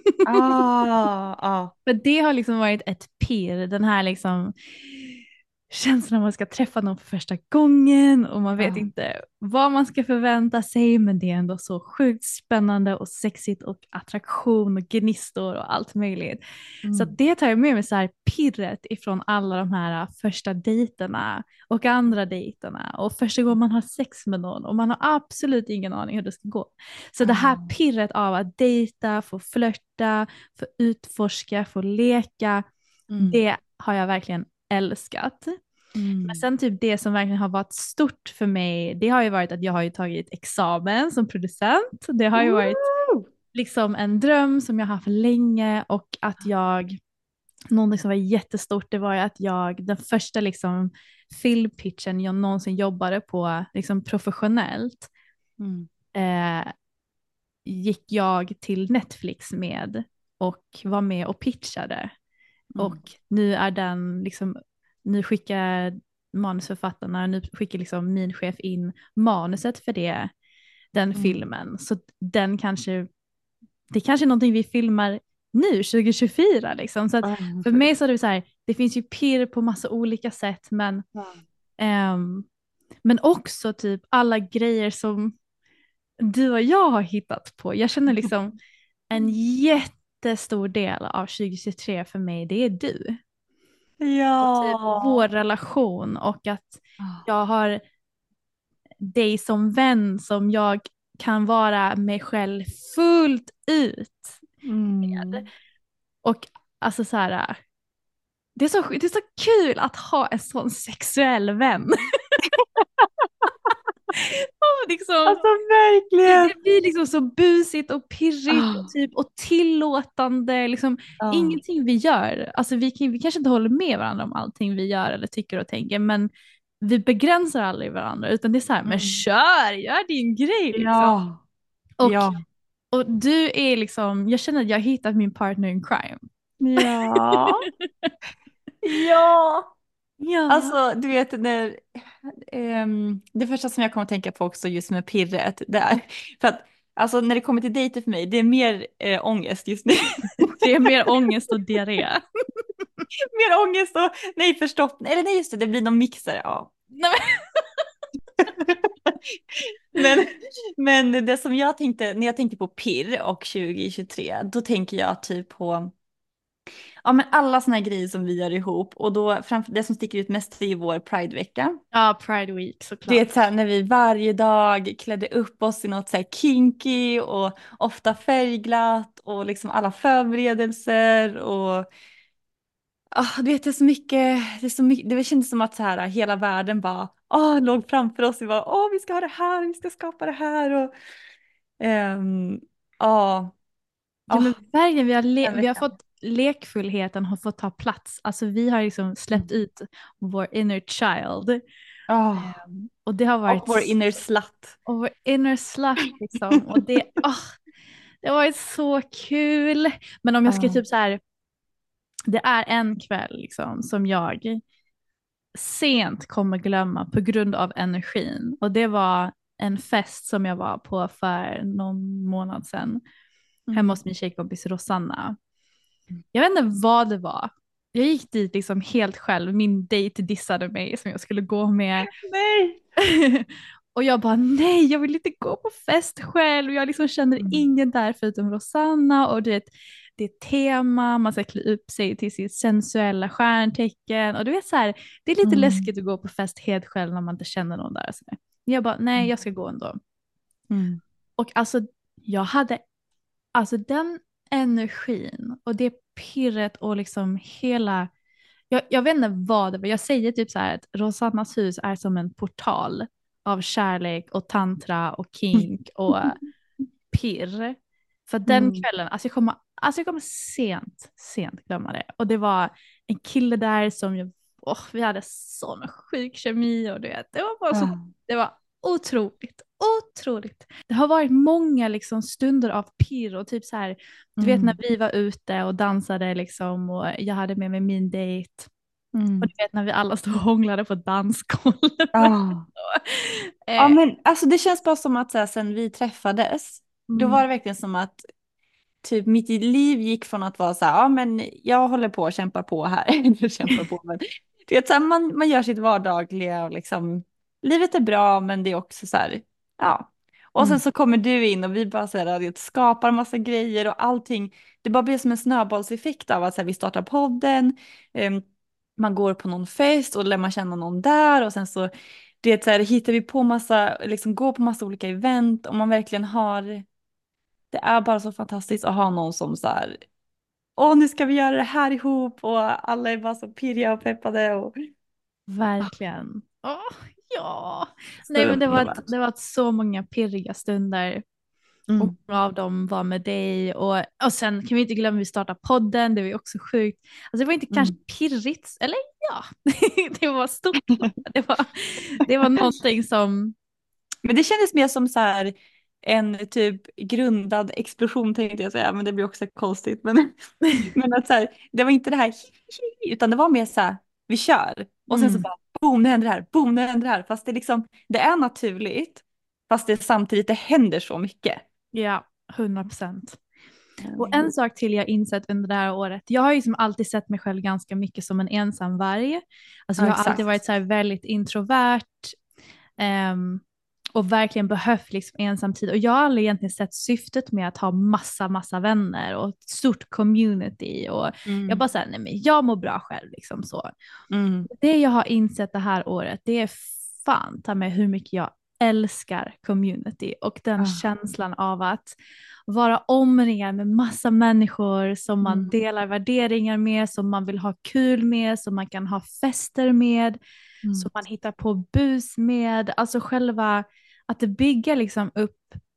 För det har liksom varit ett pirr, den här liksom känslan när man ska träffa någon för första gången och man vet inte vad man ska förvänta sig men det är ändå så sjukt spännande och sexigt och attraktion och gnistor och allt möjligt. Så det tar jag med mig så här pirret ifrån alla de här första dejterna och andra dejterna och första gången man har sex med någon och man har absolut ingen aning hur det ska gå. Så det här pirret av att dejta, få flörta, få utforska, få leka, det har jag verkligen älskat. Men sen typ det som verkligen har varit stort för mig, det har ju varit att jag har ju tagit examen som producent. Det har ju varit liksom en dröm som jag har haft länge och att någonting som var jättestort det var ju att den första liksom filmpitchen jag någonsin jobbade på liksom professionellt gick jag till Netflix med och var med och pitchade. Och nu är den liksom, nu skickar manusförfattarna, nu skickar liksom min chef in manuset för den filmen. Så det är kanske någonting vi filmar nu 2024 liksom. Så att för mig så är det så här, det finns ju pirr på massa olika sätt men också typ alla grejer som du och jag har hittat på. Jag känner liksom en jättestor del av 2023 för mig, det är du. Ja. Och typ vår relation och att jag har dig som vän som jag kan vara mig själv fullt ut med. Och alltså så här, det är så kul att ha en sån sexuell vän. Liksom, alltså verkligen. Det blir liksom så busigt och pirrigt och, typ, och tillåtande. Liksom, ingenting vi gör. Alltså vi kanske inte håller med varandra om allting vi gör eller tycker och tänker. Men vi begränsar aldrig varandra utan det är så här, men kör, gör din grej liksom. Ja. Och, Ja. och du är liksom, jag känner att jag har hittat min partner in crime. Ja. Ja. Ja. Alltså, du vet, när, det första som jag kommer att tänka på också just med pirret, det är, för att alltså, när det kommer till dejter för mig, det är mer ångest just nu. Det är mer ångest och diarré. Mer ångest och nej förstopp, eller nej just det blir någon mixer, ja. Nej, Men det som jag tänkte, när jag tänkte på pirr och 2023, då tänker jag typ på ja, men alla såna här grejer som vi gör ihop och då framför det som sticker ut mest är ju vår Pride-vecka. ja, Pride Week såklart. Det är så här när vi varje dag klädde upp oss i något så här kinky och ofta färgglatt och liksom alla förberedelser och du vet det är så mycket, det kändes som att så här hela världen bara låg framför oss. Vi bara vi ska ha det här, vi ska skapa det här och ehm, ja. Ja, men verkligen, Den vi har veckan. fått lekfullheten har fått ta plats. Alltså vi har liksom släppt ut vår inner child. Och det har varit Och vår inner slut. och vår inner slut liksom. Och det har varit så kul. Men om jag ska typ så här, det är en kväll liksom som jag sent kommer glömma på grund av energin. Och det var en fest som jag var på för någon månad sedan. Hemma hos min tjejkompis Rosanna. Jag vet inte vad det var. Jag gick dit liksom helt själv. Min dejt dissade mig som jag skulle gå med. Nej! Och jag bara nej, jag vill inte gå på fest själv. Jag liksom känner ingen där förutom Rosanna. Och det är tema, man ska klä upp sig till sitt sensuella stjärntecken. Och du vet så här, det är lite läskigt att gå på fest helt själv när man inte känner någon där. Så jag bara nej, jag ska gå ändå. Och alltså jag hade alltså den energin och det pirret och liksom hela, jag vet inte vad det var, jag säger typ så här att Rosannas hus är som en portal av kärlek och tantra och kink och pirr. För den kvällen, alltså jag kommer sent glömma det. Och det var en kille där som vi hade sån sjuk kemi och det var bara så, det var otroligt. Det har varit många liksom stunder av pirr och typ så här, du vet när vi var ute och dansade liksom och jag hade med mig min dejt. Och du vet när vi alla stod och hånglade på dansgolvet. Ja men alltså det känns bara som att så här, sen vi träffades, då var det verkligen som att typ mitt liv gick från att vara så här, men jag håller på att kämpa på här. Jag kämpar på, men du vet, så här, man gör sitt vardagliga och liksom, livet är bra men det är också så här, Och sen så kommer du in och vi bara så här, det skapar massa grejer och allting. Det bara blir som en snöbollseffekt av att så här, vi startar podden, man går på någon fest och lär man känna någon där och sen så, så här, hittar vi på massa, liksom går på massa olika event och man verkligen har, det är bara så fantastiskt att ha någon som så här, nu ska vi göra det här ihop och alla är bara så pirriga och peppade och verkligen. Ja. Nej men det var så många pirriga stunder. Och många av dem var med dig och sen kan vi inte glömma att vi startade podden, det var ju också sjukt. Alltså det var inte kanske pirrigt, eller ja, det var stort. Det var någonting som... Men det kändes mer som så här en typ grundad explosion tänkte jag säga, men det blir också konstigt. Men att så här, det var inte det här utan det var mer så här, vi kör. Och sen så bara boom, det händer det här, boom, det händer det här. Fast det liksom, det är naturligt, fast det samtidigt det händer så mycket. Ja, 100%. Och en sak till jag insett under det här året. Jag har ju som alltid sett mig själv ganska mycket som en ensam varg. Alltså jag har alltid varit så här väldigt introvert. Och verkligen behövt liksom ensam tid. Och jag har aldrig egentligen sett syftet med att ha massa vänner och ett stort community. Och jag bara säger nej men jag mår bra själv liksom så. Det jag har insett det här året, det är fan ta med hur mycket jag älskar community och den känslan av att vara omringad med massa människor som man delar värderingar med, som man vill ha kul med, som man kan ha fester med, som man hittar på bus med. Alltså själva att det bygger liksom upp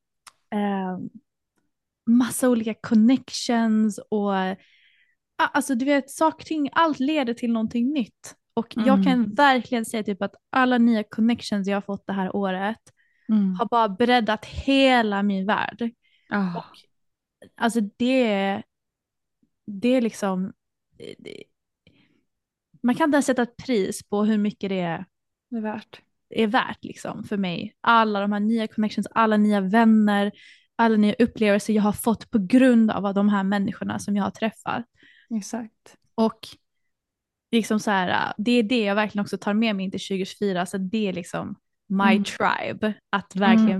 massa olika connections och alltså du vet saker och ting, allt leder till någonting nytt. Och jag kan verkligen säga typ att alla nya connections jag har fått det här året har bara breddat hela min värld. Ja. Och alltså det är liksom, man kan inte ens sätta ett pris på hur mycket Det är värt. är värt liksom för mig. Alla de här nya connections, alla nya vänner, alla nya upplevelser jag har fått på grund av de här människorna som jag har träffat. Exakt. Och liksom så här, det är det jag verkligen också tar med mig in till 2024, så det är liksom my tribe, att verkligen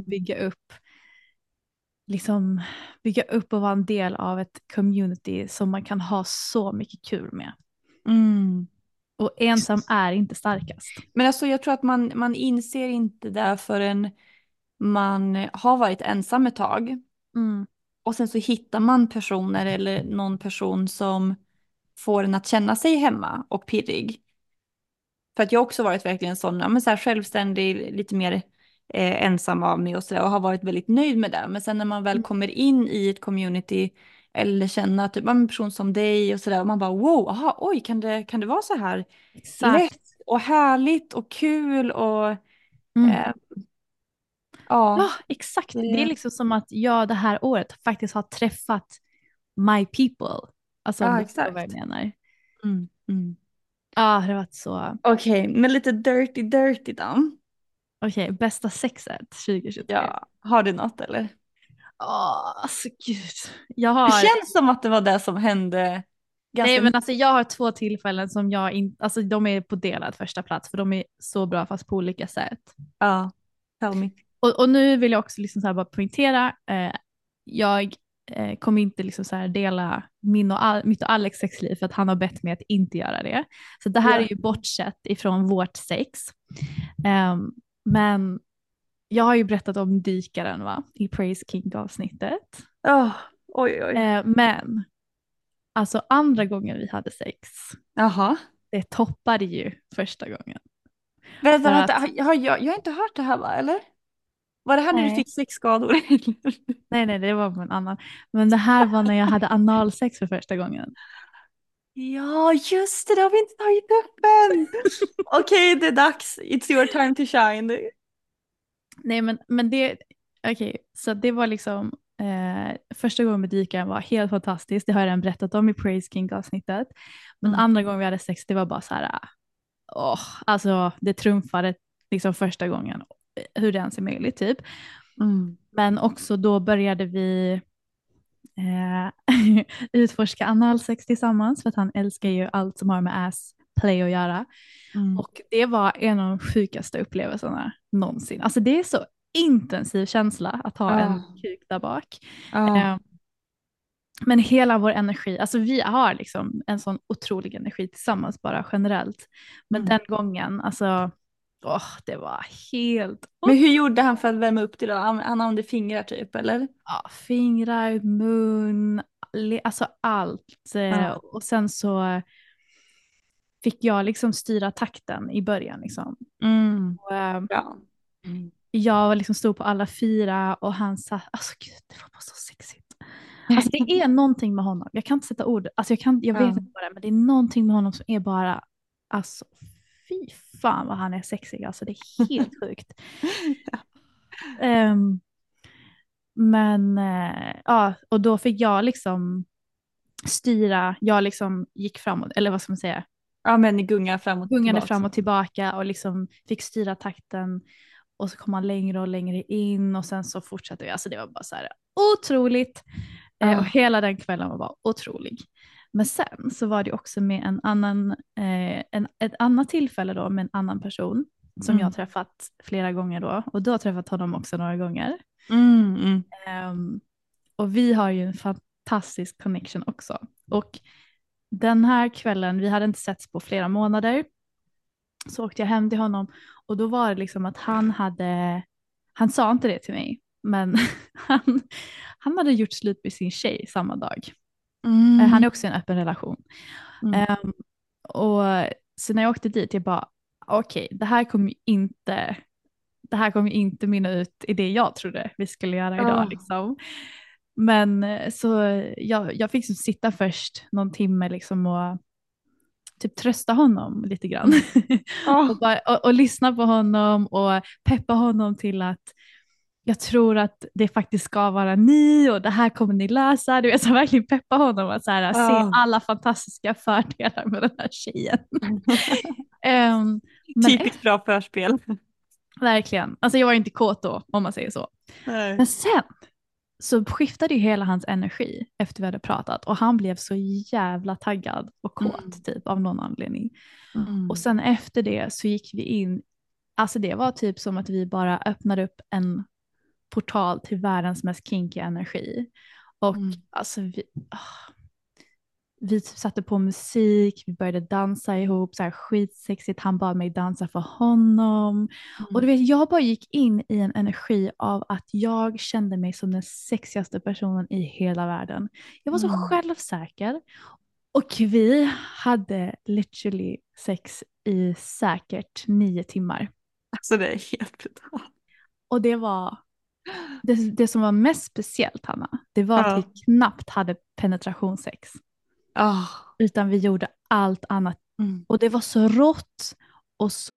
bygga upp och vara en del av ett community som man kan ha så mycket kul med. Och ensam är inte starkast. Men alltså jag tror att man inser inte det förrän man har varit ensam ett tag. Och sen så hittar man personer eller någon person som får en att känna sig hemma och pirrig. För att jag också varit verkligen sån, men så här självständig, lite mer ensam av mig och sådär, och har varit väldigt nöjd med det. Men sen när man väl kommer in i ett community eller känner typ en person som dig och sådär, och man bara wow, aha, oj, kan det vara så här lätt och härligt och kul och Ja, exakt. Det är liksom som att jag det här året faktiskt har träffat my people. Alltså om du förstår vad jag menar. Ja, det har varit så. Okej, men lite dirty då. Okej, bästa sexet 2023. Ja, har du något eller? Alltså gud. Det känns som att det var det som hände. Nej, men alltså jag har 2 tillfällen som jag inte, alltså de är på delad första plats för de är så bra fast på olika sätt. Ja, tell me. Och nu vill jag också liksom så här bara poängtera, jag kommer inte liksom så här dela mitt och Alex sexliv för att han har bett mig att inte göra det. Så det här är ju bortsett ifrån vårt sex. Men jag har ju berättat om dykaren i Praise King-avsnittet. Oj. Men alltså andra gången vi hade sex, det toppade ju första gången. Vänta, jag har inte hört det här va, eller? Var det här när du fick sexskador? Nej, det var en annan. Men det här var när jag hade analsex för första gången. Ja, just det har vi inte tagit upp än. Okej, det är dags. It's your time to shine. Nej, men det, så det var liksom första gången med dykaren var helt fantastiskt. Det har jag redan berättat om i Praise King-avsnittet. Men andra gången vi hade sex, det var bara så här, alltså det trumfade liksom första gången, hur det ens är möjligt typ. Men också då började vi utforska analsex tillsammans för att han älskar ju allt som har med ass play att göra. Och det var en av de sjukaste upplevelserna någonsin. Alltså det är så intensiv känsla att ha en kuk där bak. Men hela vår energi, alltså vi har liksom en sån otrolig energi tillsammans bara generellt. Men den gången, alltså det var helt... Men hur gjorde han för att värma upp det då? Han använde fingrar typ, eller? Ja, fingrar, mun, alltså allt. Och sen så fick jag liksom styra takten i början liksom. Och, jag liksom stod på alla 4 och han sa, alltså gud, det var bara så sexigt. Alltså det är någonting med honom, jag kan inte sätta ord, alltså jag vet inte vad det är, men det är någonting med honom som är bara, alltså fy fan vad han är sexig, alltså det är helt sjukt. Men och då fick jag liksom styra, jag liksom gick framåt, eller vad ska man säga? Ja, men ni gungade fram och tillbaka och liksom fick styra takten, och så kom man längre och längre in och sen så fortsatte vi, alltså det var bara så här otroligt. Och hela den kvällen var bara otrolig. Men sen så var det också med en annan, ett annat tillfälle då med en annan person som jag har träffat flera gånger då, och du har träffat honom också några gånger. Och vi har ju en fantastisk connection också. Och den här kvällen, vi hade inte setts på flera månader, så åkte jag hem till honom och då var det liksom att han sa inte det till mig, men han hade gjort slut med sin tjej samma dag. Han är också i en öppen relation. Och så när jag åkte dit, jag bara okej, det här kommer inte mynna ut i det jag trodde vi skulle göra idag liksom. Men så jag fick så sitta först någon timme liksom typ trösta honom lite grann. Oh. och lyssna på honom och peppa honom till att jag tror att det faktiskt ska vara ni och det här kommer ni läsa. Du vet, så verkligen peppa honom att så här, se alla fantastiska fördelar med den här tjejen. Men Typiskt bra förspel. verkligen. Alltså jag var inte kåt då, om man säger så. Nej. Men sen så skiftade ju hela hans energi efter vi hade pratat och han blev så jävla taggad och kåt typ av någon anledning. Och sen efter det så gick vi in, alltså det var typ som att vi bara öppnade upp en portal till världens mest kinky energi. Och alltså vi typ satte på musik, vi började dansa ihop, så här skitsexigt, han bad mig dansa för honom. Och du vet, jag bara gick in i en energi av att jag kände mig som den sexigaste personen i hela världen. Jag var så självsäker. Och vi hade literally sex i säkert 9 timmar. Alltså det är helt brutalt. Och det var det som var mest speciellt, Hanna, det var att vi knappt hade penetrationssex. Utan vi gjorde allt annat. Och det var så rått och så...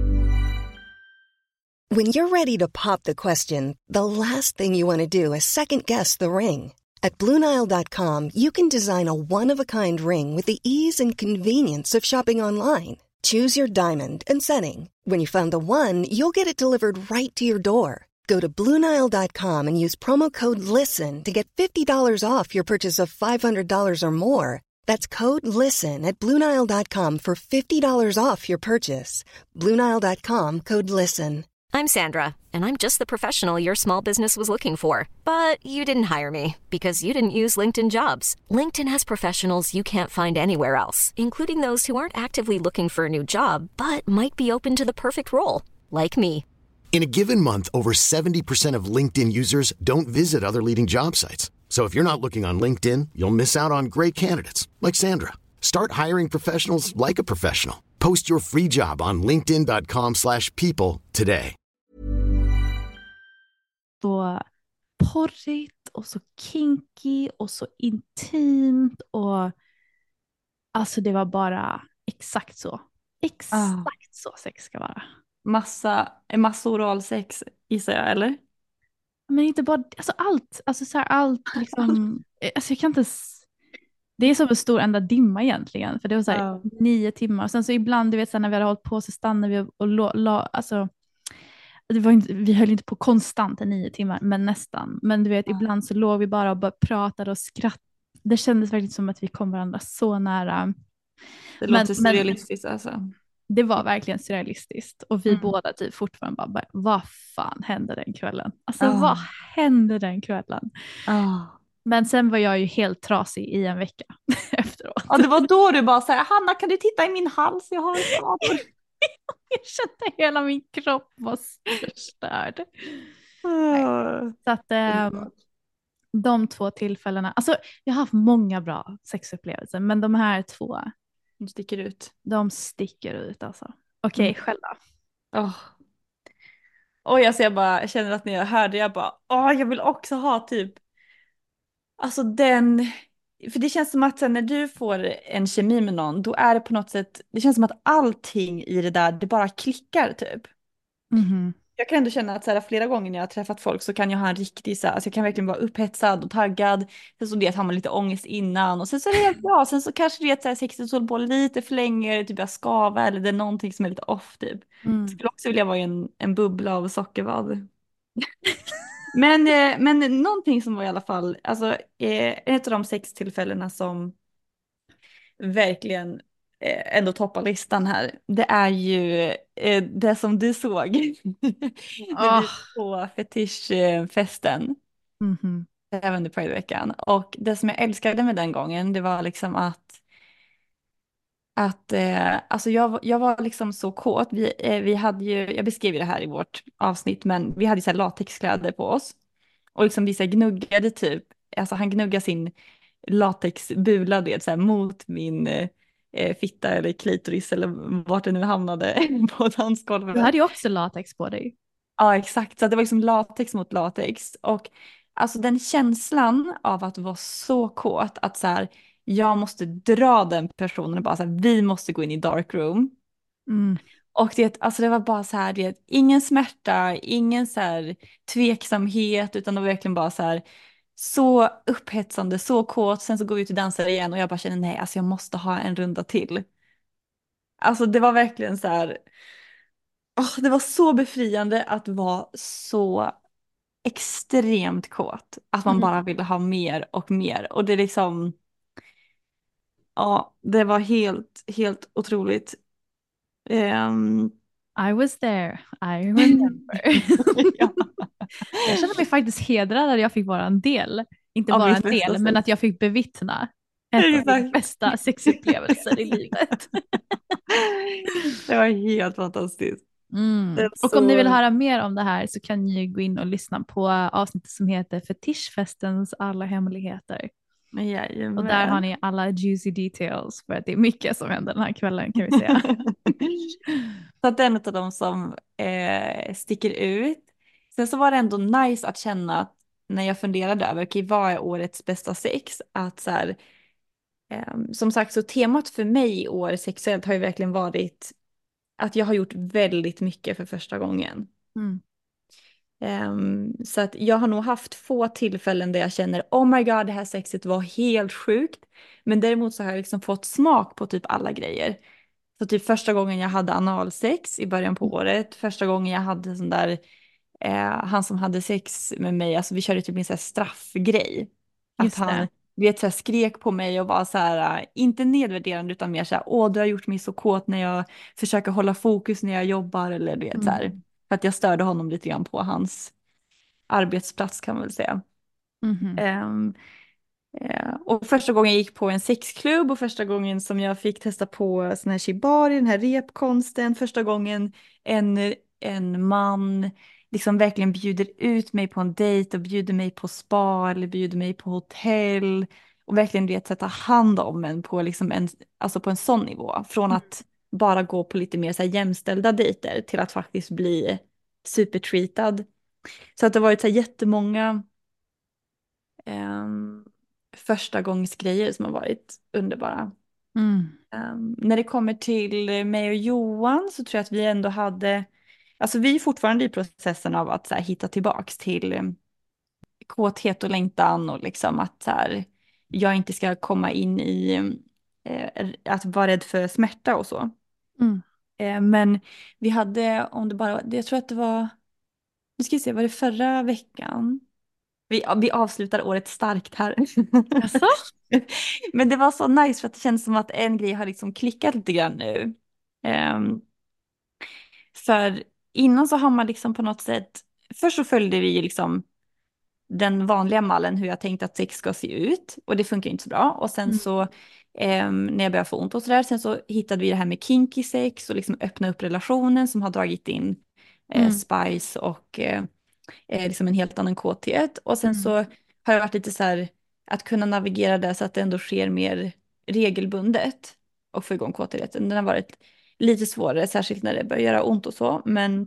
When you're ready to pop the question, the last thing you want to do is second guess the ring. At BlueNile.com you can design a one-of-a-kind ring with the ease and convenience of shopping online. Choose your diamond and setting. When you find the one, you'll get it delivered right to your door. Go to BlueNile.com and use promo code LISTEN to get $50 off your purchase of $500 or more. That's code LISTEN at BlueNile.com for $50 off your purchase. BlueNile.com, code LISTEN. I'm Sandra, and I'm just the professional your small business was looking for. But you didn't hire me because you didn't use LinkedIn Jobs. LinkedIn has professionals you can't find anywhere else, including those who aren't actively looking for a new job, but might be open to the perfect role, like me. In a given month, over 70% of LinkedIn users don't visit other leading job sites. So if you're not looking on LinkedIn, you'll miss out on great candidates like Sandra. Start hiring professionals like a professional. Post your free job on linkedin.com/people today. Så porrigt och så kinky och så intimt och alltså det var bara exakt så. Exakt så sex ska vara. Massa oralsex gissar jag, eller? Men inte bara, alltså allt. Alltså så här, allt liksom. Alltså jag kan inte. Det är som en stor enda dimma egentligen. För det var så här 9 timmar. Och sen så ibland, du vet, så här, när vi hade hållit på så stannade vi och alltså. Det var inte, vi höll inte på konstant i 9 timmar, men nästan. Men du vet, ibland så låg vi bara och bara pratade och skrattade. Det kändes verkligen som att vi kom varandra så nära. Det låter surrealistiskt alltså. Det var verkligen surrealistiskt. Och vi båda typ fortfarande bara, vad fan hände den kvällen? Alltså vad hände den kvällen? Men sen var jag ju helt trasig i en vecka efteråt. Ja, det var då du bara såhär, Hanna kan du titta i min hals? Jag har skador. Jag kände hela min kropp var förstörd. Så att de 2 tillfällena, alltså jag har haft många bra sexupplevelser, men de här 2. De sticker ut. De sticker ut alltså. Okej, själv då? Oj, alltså jag känner att när jag hörde, jag bara, jag vill också ha typ, alltså för det känns som att sen när du får en kemi med någon, då är det på något sätt, det känns som att allting i det där, det bara klickar typ. Jag kan ändå känna att så här, flera gånger när jag har träffat folk så kan jag ha en riktig så här, alltså jag kan verkligen vara upphetsad och taggad. Sen så det har man lite ångest innan och sen så är det helt bra. Sen så kanske det är så här, sexet håller på lite för länge, typ jag skavar eller det är någonting som är lite off typ. Jag skulle också vilja vara i en bubbla av sockervadd. men någonting som var i alla fall, alltså ett av de sextillfällena som verkligen ändå toppar listan här. Det är ju det som du såg. Det på fetischfesten. Även under Pride-veckan. Och det som jag älskade med den gången, det var liksom att alltså jag var liksom så kåt. Vi hade ju, jag beskrev ju det här i vårt avsnitt, men vi hade så här latexkläder på oss. Och liksom vi så här gnuggade typ, alltså han gnuggade sin latexbula det så här mot min fitta eller klitoris eller vart det nu hamnade på dansgolvet. Du hade ju också latex på dig. Ja, exakt. Så det var liksom latex mot latex. Och alltså den känslan av att vara så kåt, att så här, jag måste dra den personen och bara så här, vi måste gå in i dark room. Mm. Och alltså det var bara så här, ingen smärta, ingen så här tveksamhet, utan det var verkligen bara så här, så upphetsande, så kåt. Sen så går vi ut och dansar igen och jag bara känner nej, alltså jag måste ha en runda till. Alltså det var verkligen så här, det var så befriande att vara så extremt kåt. Att man bara ville ha mer och mer. Och det liksom, ja, det var helt otroligt. Ehm, I was there, I remember. ja. Jag känner mig faktiskt hedrad att jag fick vara en del. Inte Av bara en mitt bästa del, men sex. att jag fick bevittna ett av mina Exakt. bästa sexupplevelser i livet. Det var helt fantastiskt. Det är Och om ni vill så... höra mer om det här så kan ni gå in och lyssna på avsnittet som heter Fetischfestens alla hemligheter. Jajamän. Och där har ni alla juicy details för att det är mycket som händer den här kvällen kan vi säga. Så att den av dem som sticker ut. Sen så var det ändå nice att känna att när jag funderade över okej, vad är årets bästa sex? Att så här, som sagt så temat för mig i år sexuellt har ju verkligen varit att jag har gjort väldigt mycket för första gången. Mm. Så att jag har nog haft få tillfällen där jag känner oh my god, det här sexet var helt sjukt. Men däremot så har jag liksom fått smak på typ alla grejer. Så typ första gången jag hade analsex i början på året, första gången jag hade sån där, han som hade sex med mig, alltså vi körde typ en sån här straffgrej. Att Just han, det. vet, så här, skrek på mig och var så här, inte nedvärderande utan mer så här, åh du har gjort mig så kåt när jag försöker hålla fokus när jag jobbar eller du vet så här. För att jag störde honom lite grann på hans arbetsplats kan man väl säga. Mhm. Och första gången jag gick på en sexklubb och första gången som jag fick testa på sån här shibari, den här repkonsten, första gången en man liksom verkligen bjuder ut mig på en dejt och bjuder mig på spa eller bjuder mig på hotell och verkligen vet att ta hand om en på liksom alltså på en sån nivå. Från att bara gå på lite mer så här jämställda dejter till att faktiskt bli supertreatad. Så att det har varit så här jättemånga första gångs grejer som har varit underbara. När det kommer till mig och Johan så tror jag att vi ändå hade, alltså vi är fortfarande i processen av att så här, hitta tillbaks till kåthet och längtan och liksom att så här, jag inte ska komma in i att vara rädd för smärta och så. Men vi hade, om det bara, jag tror att det var, nu ska vi se, var det förra veckan? Vi avslutar året starkt här. Jaså? Men det var så nice för att det känns som att en grej har liksom klickat lite grann nu. För innan så har man liksom på något sätt, först så följde vi liksom den vanliga mallen hur jag tänkte att sex ska se ut och det funkar inte så bra. Och sen så när jag började få ont och sådär, sen så hittade vi det här med kinky sex och liksom öppna upp relationen som har dragit in spice och liksom en helt annan kåthet. Och sen så har jag varit lite så här att kunna navigera där så att det ändå sker mer regelbundet och få igång kåtheten. Den har varit lite svårare, särskilt när det börjar göra ont och så. Men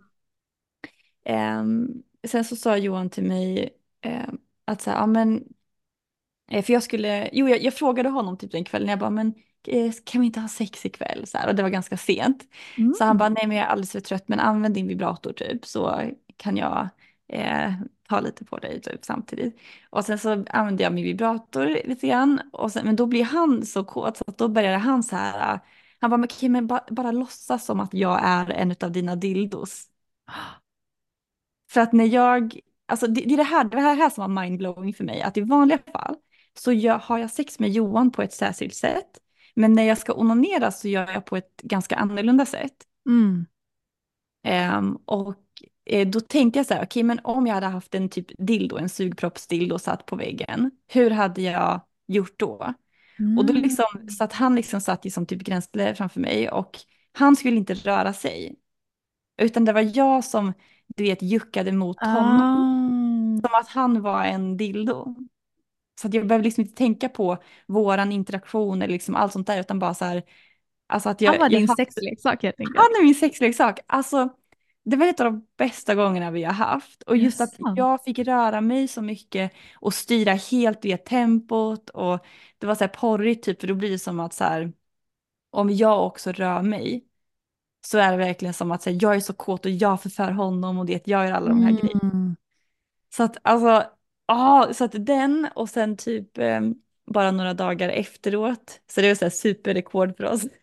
sen så sa Johan till mig att så här, ja men, för jag skulle, jag frågade honom typ den kvällen, jag bara, men kan vi inte ha sex ikväll? Så här, och det var ganska sent. Så han bara, nej men jag är alldeles för trött, men använd din vibrator typ, så kan jag ta lite på dig typ samtidigt. Och sen så använde jag min vibrator lite grann, och sen, men då blir han så kåt så att då började han så här, han bara, men, okay, men bara låtsas som att jag är en av dina dildos. För att när jag, alltså det är det här som var mindblowing för mig, att i vanliga fall så har jag sex med Johan på ett särskilt sätt, men när jag ska onanera så gör jag på ett ganska annorlunda sätt. Och då tänkte jag så här, okej, men om jag hade haft en typ dildo, en sugproppsdildo satt på väggen, hur hade jag gjort då? Och då liksom, så att han liksom satt som typ gränsle framför mig och han skulle inte röra sig. Utan det var jag som, du vet, juckade mot honom. Som att han var en dildo. Så att jag behöver liksom inte tänka på våran interaktion eller liksom allt sånt där, utan bara så här. Alltså att Han var din sexleksak helt enkelt. Han är min sexleksak. Alltså, det var ett av de bästa gångerna vi har haft. Och Är det just att sant? jag fick röra mig så mycket och styra helt det tempot. Och det var så här porrigt typ, för då blir det som att så här, om jag också rör mig så är det verkligen som att så här, jag är så kåt och jag förför honom och det jag gör alla de här grejerna. Mm. Så att alltså, så att den och sen typ bara några dagar efteråt, så det var så här superrekord för oss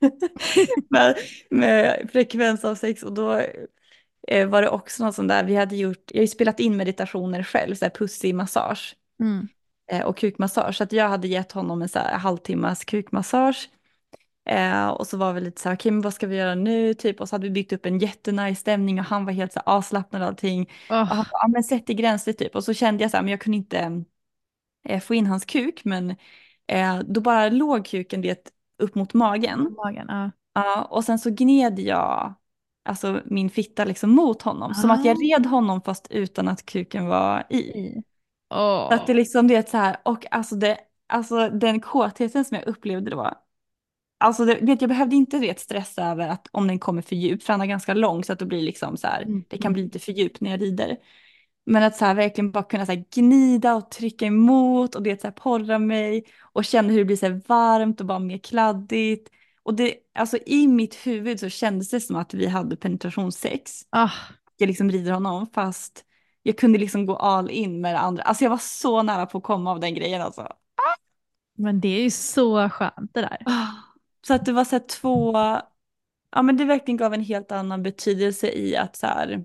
med frekvens av sex. Och då var det också något sånt där, jag har ju spelat in meditationer själv, så här pussig massage Mm. och kukmassage. Så att jag hade gett honom en så här halvtimmas kukmassage. Och så var vi lite så här, okej, men vad ska vi göra nu? Typ, och så hade vi byggt upp en jättenice stämning och han var helt så här avslappnad och allting. Och han bara, ja men sätt i gränser typ. Och så kände jag så här, men jag kunde inte få in hans kuk, men då bara låg kuken det upp mot magen. Magen, ja. Ja, och sen så gned jag alltså min fitta liksom mot honom. Som att jag red honom fast utan att kuken var i. Så att det liksom det är så här, och alltså den kåtheten som jag upplevde då. Alltså jag behövde inte stressa över att om den kommer för djupt, för han är ganska lång så att det blir liksom så här, det kan bli lite för djupt när jag rider. Men att så här verkligen bara kunna så här gnida och trycka emot och det så här porra mig och känna hur det blir så här varmt och bara mer kladdigt. Och det, alltså i mitt huvud så kändes det som att vi hade penetrationssex. Jag liksom rider honom fast jag kunde liksom gå all in med det andra. Alltså jag var så nära på att komma av den grejen alltså. Men det är ju så skönt det där. Så att det var så här ja men det verkligen gav en helt annan betydelse i att så här,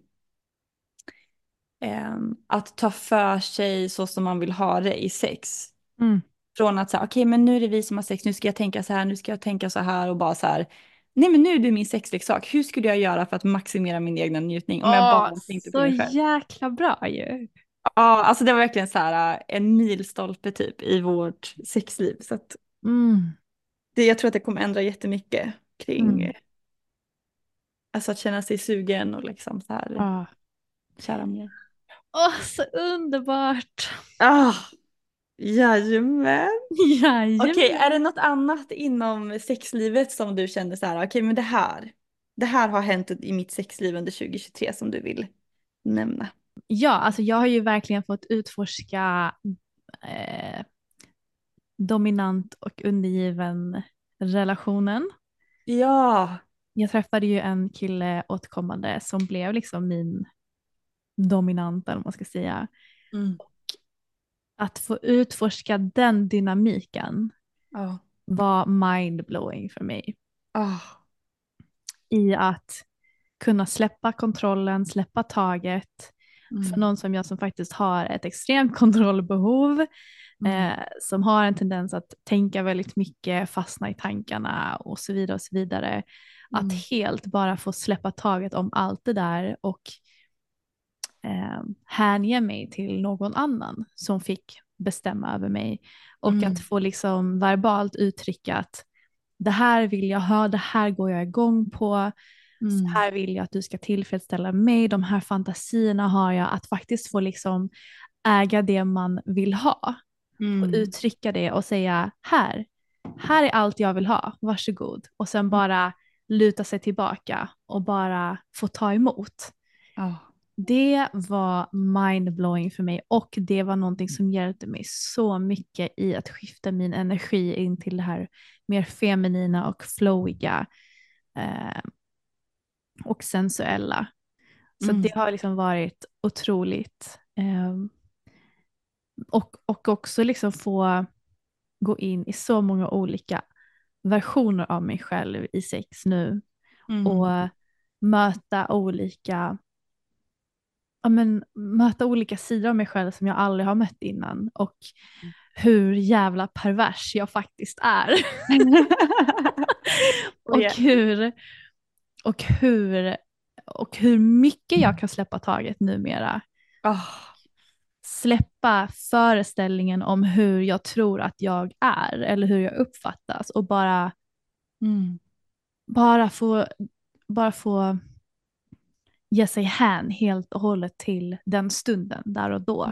att ta för sig så som man vill ha det i sex. Mm. Från att säga, okej, men nu är det vi som har sex, nu ska jag tänka så här, nu ska jag tänka så här och bara så här, nej men nu är du min sexleksak, hur skulle jag göra för att maximera min egna njutning om jag bara tänkte på så mig själv? jäkla bra ju. Ja, alltså det var verkligen så här en milstolpe typ i vårt sexliv. Så att jag tror att det kommer ändra jättemycket kring alltså att känna sig sugen och liksom så här kära mer. Så underbart. Jajamän. Jajamän. Okej, är det något annat inom sexlivet som du kände så här, okej men det här har hänt i mitt sexliv under 2023 som du vill nämna? Ja, alltså jag har ju verkligen fått utforska dominant och undergiven relationen. Ja. Jag träffade ju en kille återkommande som blev liksom min dominant, eller vad man ska säga. Och att få utforska den dynamiken var mindblowing för mig. I att kunna släppa kontrollen, släppa taget. För någon som jag som faktiskt har ett extremt kontrollbehov, som har en tendens att tänka väldigt mycket, fastna i tankarna och så vidare och så vidare. Att helt bara få släppa taget om allt det där och hänge mig till någon annan som fick bestämma över mig. Och att få liksom verbalt uttrycka att det här vill jag ha, det här går jag igång på. Så här vill jag att du ska tillfredsställa mig, de här fantasierna har jag, att faktiskt få liksom äga det man vill ha och uttrycka det och säga här är allt jag vill ha, varsågod, och sen bara luta sig tillbaka och bara få ta emot. Det var mindblowing för mig och det var någonting som hjälpte mig så mycket i att skifta min energi in till det här mer feminina och flowiga och sensuella. Så det har liksom varit otroligt. Och också liksom få gå in i så många olika versioner av mig själv i sex nu. Och möta olika sidor av mig själv som jag aldrig har mött innan. Och hur jävla pervers jag faktiskt är. och hur mycket jag kan släppa taget numera. Släppa föreställningen om hur jag tror att jag är eller hur jag uppfattas och bara få ge sig hän helt och hållet till den stunden där och då.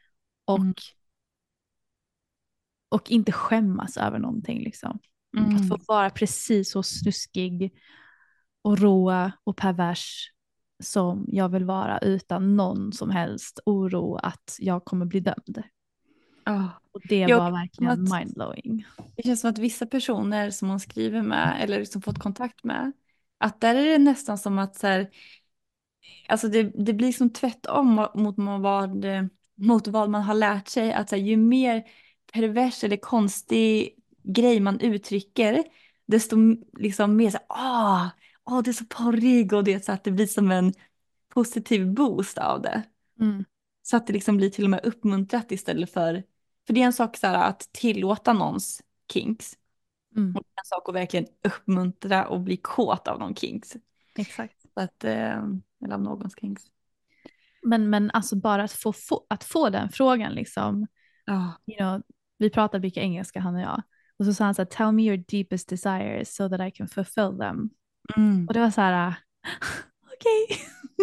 Och inte skämmas över någonting liksom. Att få vara precis så snuskig och rå och pervers som jag vill vara utan någon som helst oro att jag kommer bli dömd. Ja. Och det Jag var som verkligen att, mindblowing. det känns som att vissa personer som man skriver med eller som fått kontakt med, att där är det nästan som att så här, alltså det blir som tvärtom mot vad man har lärt sig. Att så här, ju mer pervers eller konstig grej man uttrycker, desto liksom mer så här, det är så porrig och det är så att det blir som en positiv boost av det. Mm. Så att det liksom blir till och med uppmuntrat istället för det är en sak så här, att tillåta någons kinks. Mm. Och det är en sak att verkligen uppmuntra och bli kåt av någon kinks. Exakt. Så att, eller av någons kinks. Men alltså bara att få den frågan liksom. Ja. You know, vi pratade mycket engelska han och jag. Och så sa han så här, tell me your deepest desires so that I can fulfill them. Mm. Och det var så här, okej.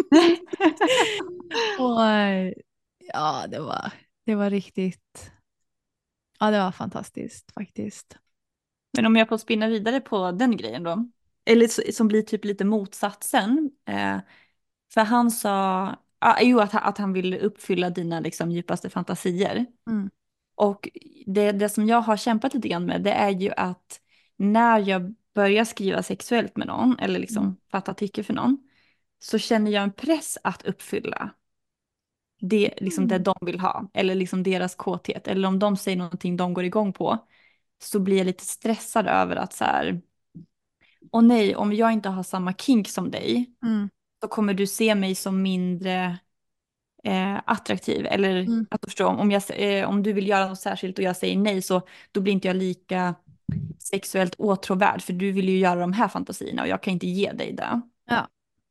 Och ja, det var riktigt, ja det var fantastiskt faktiskt. Men om jag får spinna vidare på den grejen då. Eller som blir typ lite motsatsen. För han sa, att han vill uppfylla dina liksom djupaste fantasier. Mm. Och det som jag har kämpat lite grann med, det är ju att när jag börjar skriva sexuellt med någon, eller liksom fatta tycke för någon, så känner jag en press att uppfylla det, liksom det de vill ha, eller liksom deras kåthet, eller om de säger någonting de går igång på, så blir jag lite stressad över att så här, åh nej, om jag inte har samma kink som dig, Mm. så kommer du se mig som mindre attraktiv. Eller att du förstår, om du vill göra något särskilt och jag säger nej, så då blir inte jag lika sexuellt åtråvärd, för du vill ju göra de här fantasierna och jag kan inte ge dig det. Ja.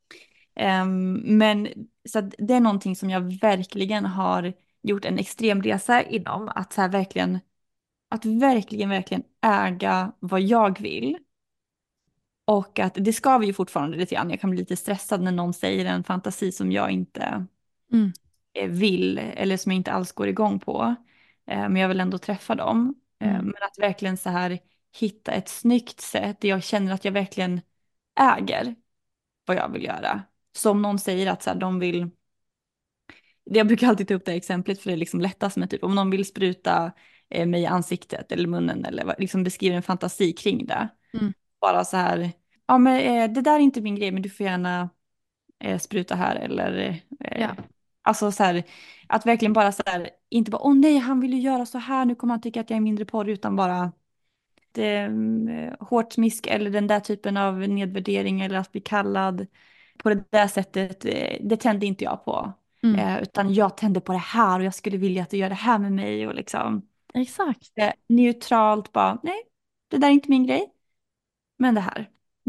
Men så att det är någonting som jag verkligen har gjort en extrem resa inom, att så här verkligen äga vad jag vill. Och att det ska vi ju fortfarande lite grann. Jag kan bli lite stressad när någon säger en fantasi som jag inte vill, eller som jag inte alls går igång på. Men jag vill ändå träffa dem. Men att verkligen så här hitta ett snyggt sätt där jag känner att jag verkligen äger vad jag vill göra. Som någon säger att så här, de vill, jag brukar alltid ta upp det här exemplet för det är liksom lättast, med typ om någon vill spruta mig i ansiktet eller munnen eller liksom beskriver en fantasi kring det. Bara så här, ja men det där är inte min grej, men du får gärna spruta här eller alltså så här, att verkligen bara så här, inte bara åh nej han vill ju göra så här, nu kommer han tycka att jag är mindre porr, utan bara hårt smisk eller den där typen av nedvärdering eller att bli kallad på det där sättet, det tände inte jag på. Utan jag tände på det här och jag skulle vilja att du gör det här med mig och liksom. Exakt. Neutralt bara, nej det där är inte min grej, men det här.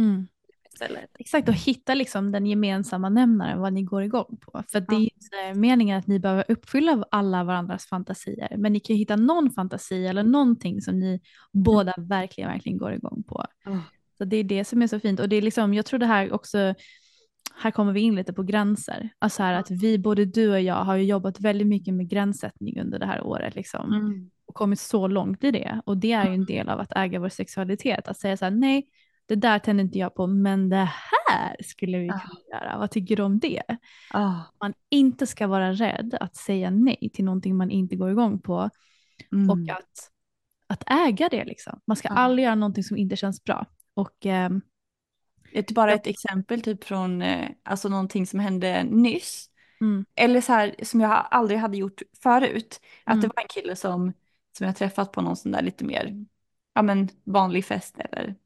Exakt, och hitta liksom den gemensamma nämnaren, vad ni går igång på. För det är ju inte meningen att ni behöver uppfylla alla varandras fantasier, men ni kan hitta någon fantasi eller någonting som ni båda verkligen går igång på. Så det är det som är så fint, och det är liksom, jag tror det här också, här kommer vi in lite på gränser. Alltså här att både du och jag har ju jobbat väldigt mycket med gränssättning under det här året liksom. Och kommit så långt i det, och det är ju en del av att äga vår sexualitet, att säga så här, nej det där tänder inte jag på, men det här skulle vi kunna göra. Vad tycker du om det? Man inte ska vara rädd att säga nej till någonting man inte går igång på. Och att äga det liksom. Man ska aldrig göra någonting som inte känns bra. Och bara ett exempel typ från alltså någonting som hände nyss. Eller så här som jag aldrig hade gjort förut. Att det var en kille som jag träffat på någon sån där lite mer vanlig fest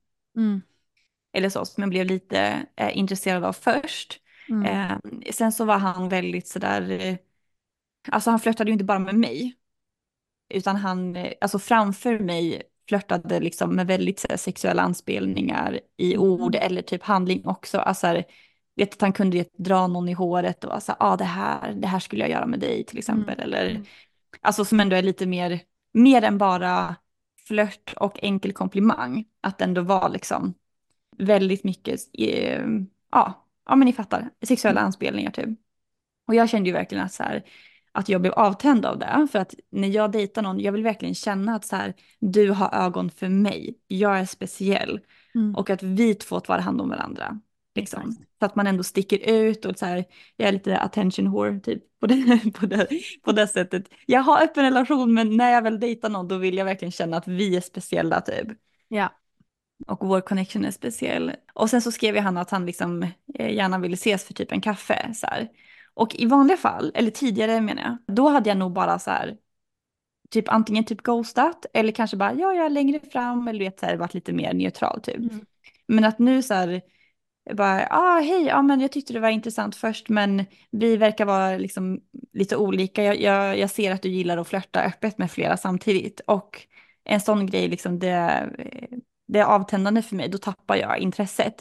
eller så, som jag blev lite intresserad av först. Sen så var han väldigt sådär, alltså han flörtade ju inte bara med mig, utan han, alltså framför mig flörtade liksom med väldigt sådär, sexuella anspelningar i ord eller typ handling också. Alltså vet att han kunde dra någon i håret och alltså, det här skulle jag göra med dig till exempel. Eller, alltså som ändå är lite mer än bara flört och enkel komplimang. Att ändå vara liksom väldigt mycket, men ni fattar, sexuella anspelningar typ. Och jag kände ju verkligen att, så här, att jag blev avtänd av det. För att när jag dejtar någon, jag vill verkligen känna att så här, du har ögon för mig. Jag är speciell. Och att vi två tar hand om varandra. Liksom. Exakt. Så att man ändå sticker ut och så här, jag är lite attention whore typ på det sättet. Jag har öppen relation men när jag väl dejtar någon då vill jag verkligen känna att vi är speciella typ. Ja. Och vår connection är speciell. Och sen så skrev han att han liksom gärna ville ses för typ en kaffe. Så här. Och i vanliga fall, eller tidigare menar jag, då hade jag nog bara så här, typ antingen typ ghostat eller kanske bara, ja jag är längre fram eller vet så här, varit lite mer neutral typ. Mm. Men att nu så här, bara, hej, men jag tyckte det var intressant först men vi verkar vara liksom lite olika. Jag ser att du gillar att flörta öppet med flera samtidigt och en sån grej liksom det är avtändande för mig, då tappar jag intresset.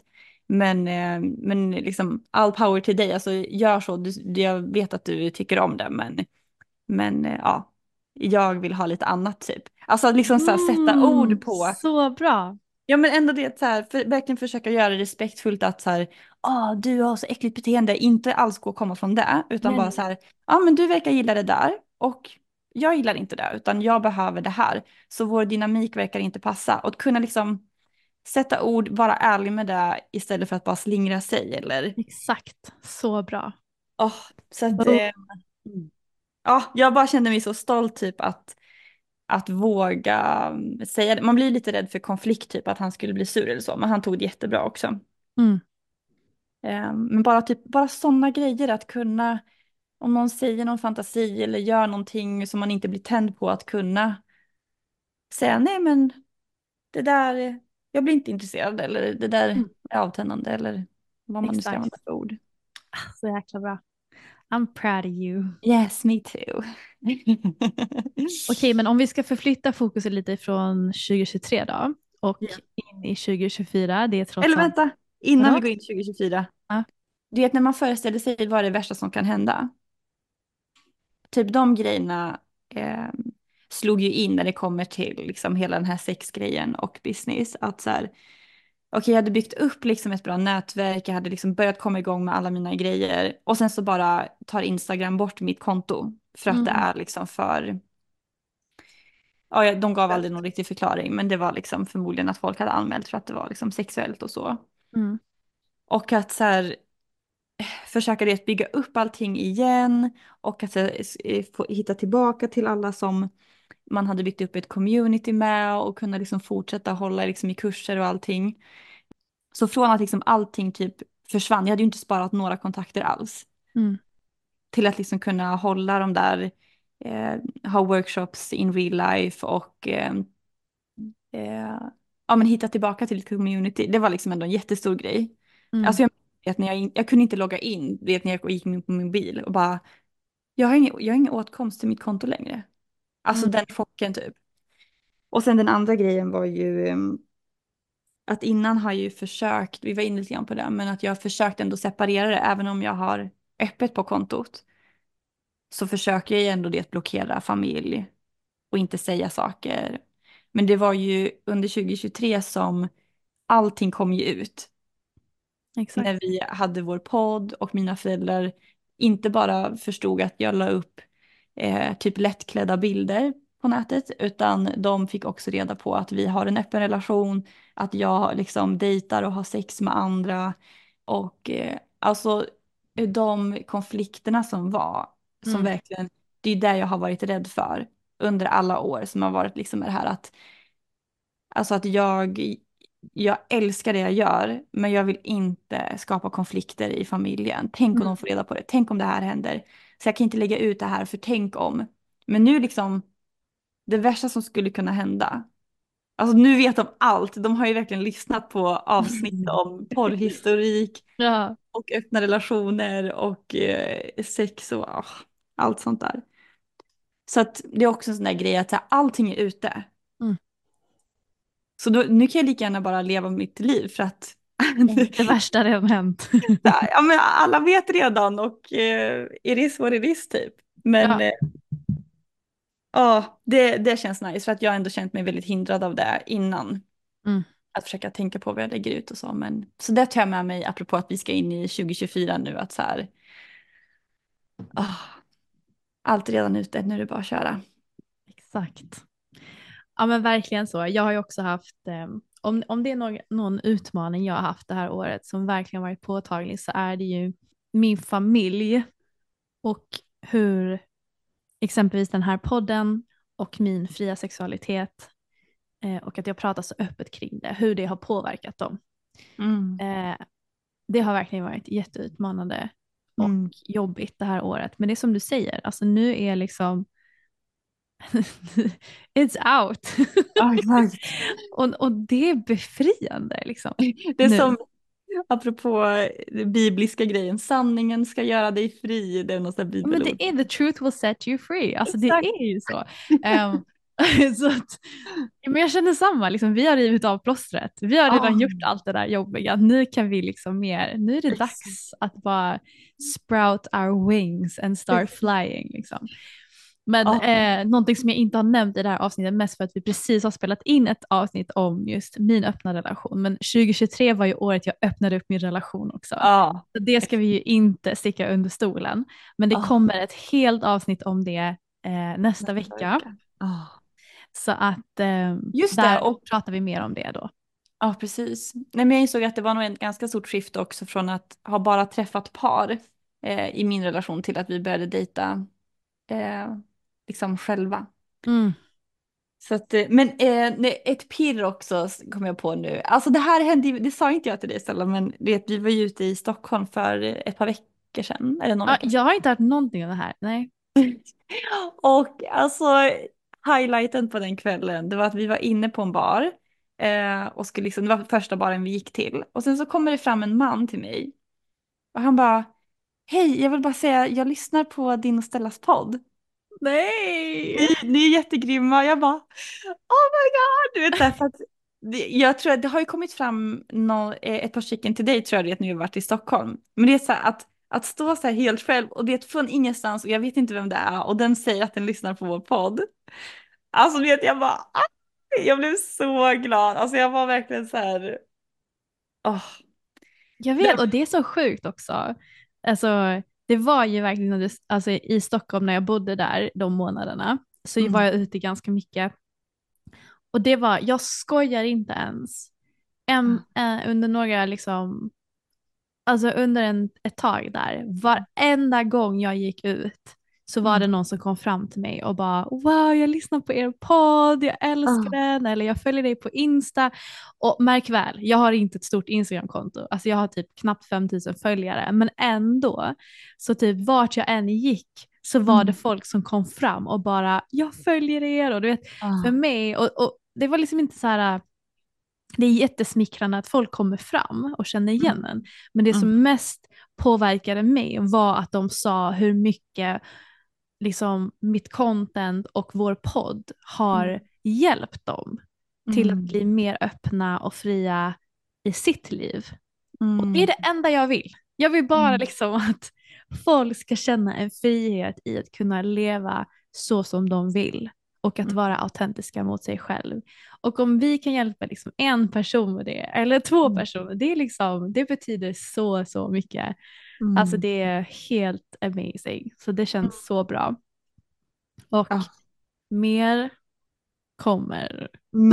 Men liksom all power till dig, alltså gör så, jag vet att du tycker om det men ja, jag vill ha lite annat typ. Alltså liksom så här, sätta ord på. Så bra. Ja men ändå det så här, verkligen försöka göra det respektfullt att så här, du har så äckligt beteende, inte alls gå och komma från det, utan Nej. bara så här, men du verkar gilla det där och jag gillar inte det, utan jag behöver det här. Så vår dynamik verkar inte passa och att kunna liksom sätta ord, vara ärlig med det istället för att bara slingra sig eller, Exakt, så bra. så att, Oh. jag bara kände mig så stolt typ att våga säga det. Man blir lite rädd för konflikt, typ att han skulle bli sur eller så. Men han tog det jättebra också. Mm. Men bara sådana grejer att kunna, om någon säger någon fantasi eller gör någonting som man inte blir tänd på, att kunna säga nej men det där, jag blir inte intresserad eller det där är avtändande eller vad man nu ska Exakt. använda för ord. Så jäkla bra. I'm proud of you. Yes, me too. Okej, men om vi ska förflytta fokuset lite från 2023 då och in i 2024, det är trots Eller allt... vänta, innan Vadå? vi går in 2024. Ja. Du vet när man föreställer sig vad är det värsta som kan hända. Typ de grejerna slog ju in när det kommer till liksom hela den här sexgrejen och business. Att så här, okej, jag hade byggt upp liksom ett bra nätverk, jag hade liksom börjat komma igång med alla mina grejer. Och sen så bara tar Instagram bort mitt konto. För att det är liksom för... Ja, de gav aldrig någon riktig förklaring, men det var liksom förmodligen att folk hade anmält för att det var liksom sexuellt och så. Mm. Och att så här, försöka det, bygga upp allting igen och att få hitta tillbaka till alla som man hade byggt upp ett community med och kunna liksom fortsätta hålla liksom i kurser och allting. Så från att liksom allting typ försvann, jag hade ju inte sparat några kontakter alls, till att liksom kunna hålla de där, ha workshops in real life och men hitta tillbaka till ett community. Det var liksom ändå en jättestor grej. Alltså jag vet när jag kunde inte logga in, vet när jag gick in på min bil och bara, jag har ingen åtkomst till mitt konto längre. Alltså den chocken typ. Och sen den andra grejen var ju att innan har jag ju försökt, vi var inne lite grann på det, men att jag har försökt ändå separera det, även om jag har öppet på kontot. Så försöker jag ju ändå det att blockera familj och inte säga saker. Men det var ju under 2023 som allting kom ju ut. Exakt. När vi hade vår podd och mina föräldrar inte bara förstod att jag la upp typ lättklädda bilder på nätet, utan de fick också reda på att vi har en öppen relation, att jag liksom dejtar och har sex med andra. Och alltså de konflikterna som var, som verkligen, det är det jag har varit rädd för under alla år, som har varit liksom det här att, alltså att jag älskar det jag gör, men jag vill inte skapa konflikter i familjen. Tänk om de får reda på det. Tänk om det här händer. Så jag kan inte lägga ut det här, för tänk om. Men nu liksom, det värsta som skulle kunna hända. Alltså nu vet de allt. De har ju verkligen lyssnat på avsnitt om porrhistorik Ja. och öppna relationer och sex och allt sånt där. Så att det är också en sån där grej att så här, allting är ute. Så nu kan jag lika gärna bara leva mitt liv, för att Det värsta det har hänt. ja, men alla vet redan och it is what it is typ. Men det känns nice, för att jag har ändå känt mig väldigt hindrad av det innan. Att försöka tänka på vad jag lägger ut och så. Men, så det tar jag med mig apropå att vi ska in i 2024 nu, att så här, allt är redan ute, nu är det bara att köra. Exakt. Ja men verkligen så. Jag har ju också haft om det är någon utmaning jag har haft det här året som verkligen varit påtaglig, så är det ju min familj och hur exempelvis den här podden och min fria sexualitet och att jag pratar så öppet kring det, hur det har påverkat dem. Det har verkligen varit jätteutmanande och jobbigt det här året. Men det är som du säger, alltså nu är liksom it's out. Ja, exakt. och det är befriande liksom. Det är nu. som, apropå bibliska grejen, sanningen ska göra dig fri. Det är något sånt bibelord. Men det är the truth will set you free. Alltså Exakt. det är ju så. Så att, men jag känner samma, liksom, vi har rivit av plåstret. Vi har redan gjort allt det där jobbiga. Nu kan vi liksom nu är det dags att bara sprout our wings and start flying. Liksom. Men någonting som jag inte har nämnt i det här avsnittet, mest för att vi precis har spelat in ett avsnitt om just min öppna relation. Men 2023 var ju året jag öppnade upp min relation också. Så det ska vi ju inte sticka under stolen. Men det kommer ett helt avsnitt om det nästa vecka. Så att just där det, och pratar vi mer om det då. Ja, precis. Nej, men jag insåg att det var nog ett ganska stort skifte också från att ha bara träffat par i min relation till att vi började dejta liksom själva. Så att, men ett pirr också kom jag på nu. Alltså det här hände, det sa inte jag till dig Stella, men vi var ju ute i Stockholm för ett par veckor sedan. Eller någon vecka sedan. Jag har inte hört någonting om det här, nej. Och alltså highlighten på den kvällen, det var att vi var inne på en bar. Och skulle liksom, det var första baren vi gick till. Och sen så kommer det fram en man till mig. Och han bara, hej, jag vill bara säga, jag lyssnar på din och Stellas podd. Nej! Ni är jättegrymma. Jag bara, oh my god. Du vet därför att jag tror att det har ju kommit fram ett par stycken till dig, tror jag det, när vi har varit i Stockholm. Men det är så här att stå så här helt själv och det är från ingenstans och jag vet inte vem det är och den säger att den lyssnar på vår podd. Alltså vet jag bara, jag blev så glad. Alltså jag var verkligen så här. Jag vet, och det är så sjukt också. Alltså det var ju verkligen alltså, i Stockholm när jag bodde där de månaderna. Så var jag ute ganska mycket. Och det var, jag skojar inte ens. Under några liksom, alltså under ett tag där, varenda gång jag gick ut så var det någon som kom fram till mig och bara wow, jag lyssnar på er podd, jag älskar den, eller jag följer dig på Insta. Och märk väl, jag har inte ett stort Instagramkonto, alltså jag har typ knappt 5000 följare, men ändå så typ vart jag än gick så var det folk som kom fram och bara jag följer er, och du vet för mig, och det var liksom inte så här. Det är jättesmickrande att folk kommer fram och känner igen en. Men det som mest påverkade mig var att de sa hur mycket liksom, mitt content och vår podd har hjälpt dem till att bli mer öppna och fria i sitt liv. Och det är det enda jag vill. Jag vill bara liksom att folk ska känna en frihet i att kunna leva så som de vill. Och att vara autentiska mot sig själv. Och om vi kan hjälpa liksom en person med det, eller 2 personer, det, är liksom, det betyder så mycket. Alltså det är helt amazing. Så det känns så bra. Och mer kommer.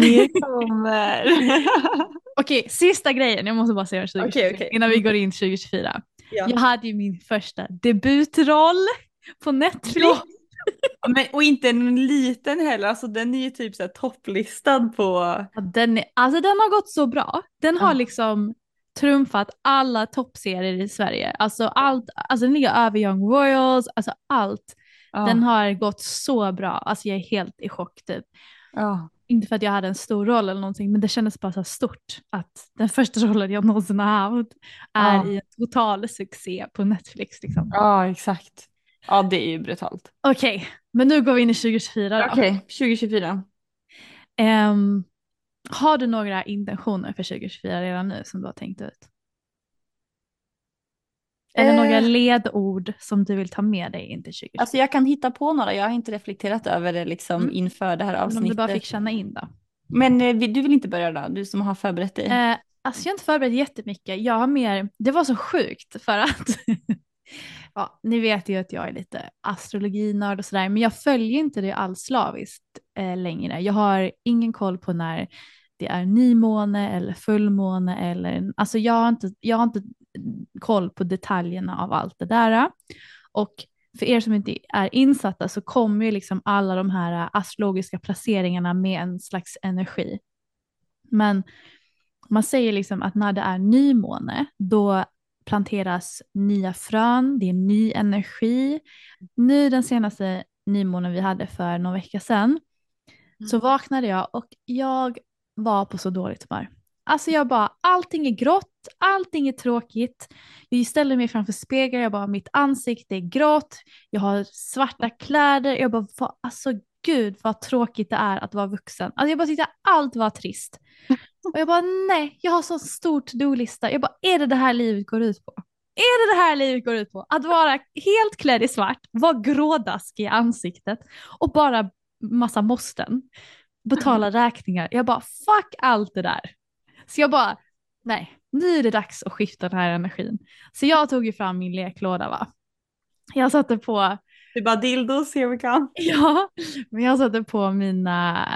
Okej, sista grejen. Jag måste bara säga 2024 innan vi går in 2024. Ja. Jag hade ju min första debutroll på Netflix. Men, och inte en liten heller, alltså den är ju typ så här topplistad på. Ja, den har gått så bra. Den har liksom trumfat alla toppserier i Sverige. Alltså den ligger över Young Royals, alltså allt. Den har gått så bra. Alltså jag är helt i chock typ. Inte för att jag hade en stor roll eller någonting, men det kändes bara så stort att den första rollen jag någonsin har haft är i en total succé på Netflix liksom. Ja, exakt. Ja, det är ju brutalt. Okej, men nu går vi in i 2024 då. Okej, 2024. Har du några intentioner för 2024 redan nu som du har tänkt ut? Eller några ledord som du vill ta med dig in till 2024? Alltså jag kan hitta på några, jag har inte reflekterat över det liksom inför det här avsnittet. Men om du bara fick känna in då. Men du vill inte börja då, du som har förberett dig? Alltså jag har inte förberett jättemycket. Jag har mer, det var så sjukt för att ja, ni vet ju att jag är lite astrologinörd och sådär, men jag följer inte det alls slaviskt längre. Jag har ingen koll på när det är nymåne eller fullmåne eller, alltså jag har inte koll på detaljerna av allt det där. Och för er som inte är insatta så kommer ju liksom alla de här astrologiska placeringarna med en slags energi. Men man säger liksom att när det är nymåne, då planteras nya frön, det är ny energi. Nu den senaste nymånen vi hade för någon vecka sedan så vaknade jag och jag var på så dåligt humör. Alltså jag bara, allting är grått, allting är tråkigt. Jag ställer mig framför spegeln, jag bara, mitt ansikte är grått, jag har svarta kläder. Jag bara, alltså gud vad tråkigt det är att vara vuxen. Alltså jag bara tyckte allt var trist. Och jag bara, nej, jag har så stor to-do-lista. Jag bara, är det här livet går ut på? Är det här livet går ut på? Att vara helt klädd i svart, vara grådaskig i ansiktet och bara massa måsten. Betala räkningar. Jag bara, fuck allt det där. Så jag bara, nej, nu är det dags att skifta den här energin. Så jag tog ju fram min leklåda va. Jag satte på... Det är bara dildos, here we come. Ja, men jag satte på mina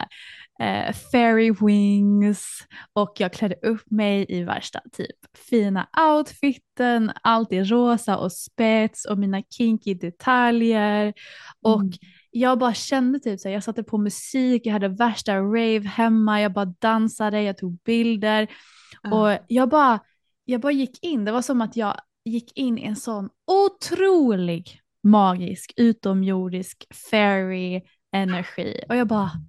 fairy wings och jag klädde upp mig i värsta typ fina outfiten, allt i rosa och spets och mina kinky detaljer och jag bara kände typ så här, jag satte på musik, jag hade värsta rave hemma, jag bara dansade, jag tog bilder och jag bara gick in, det var som att jag gick in i en sån otrolig magisk, utomjordisk fairy energi och jag bara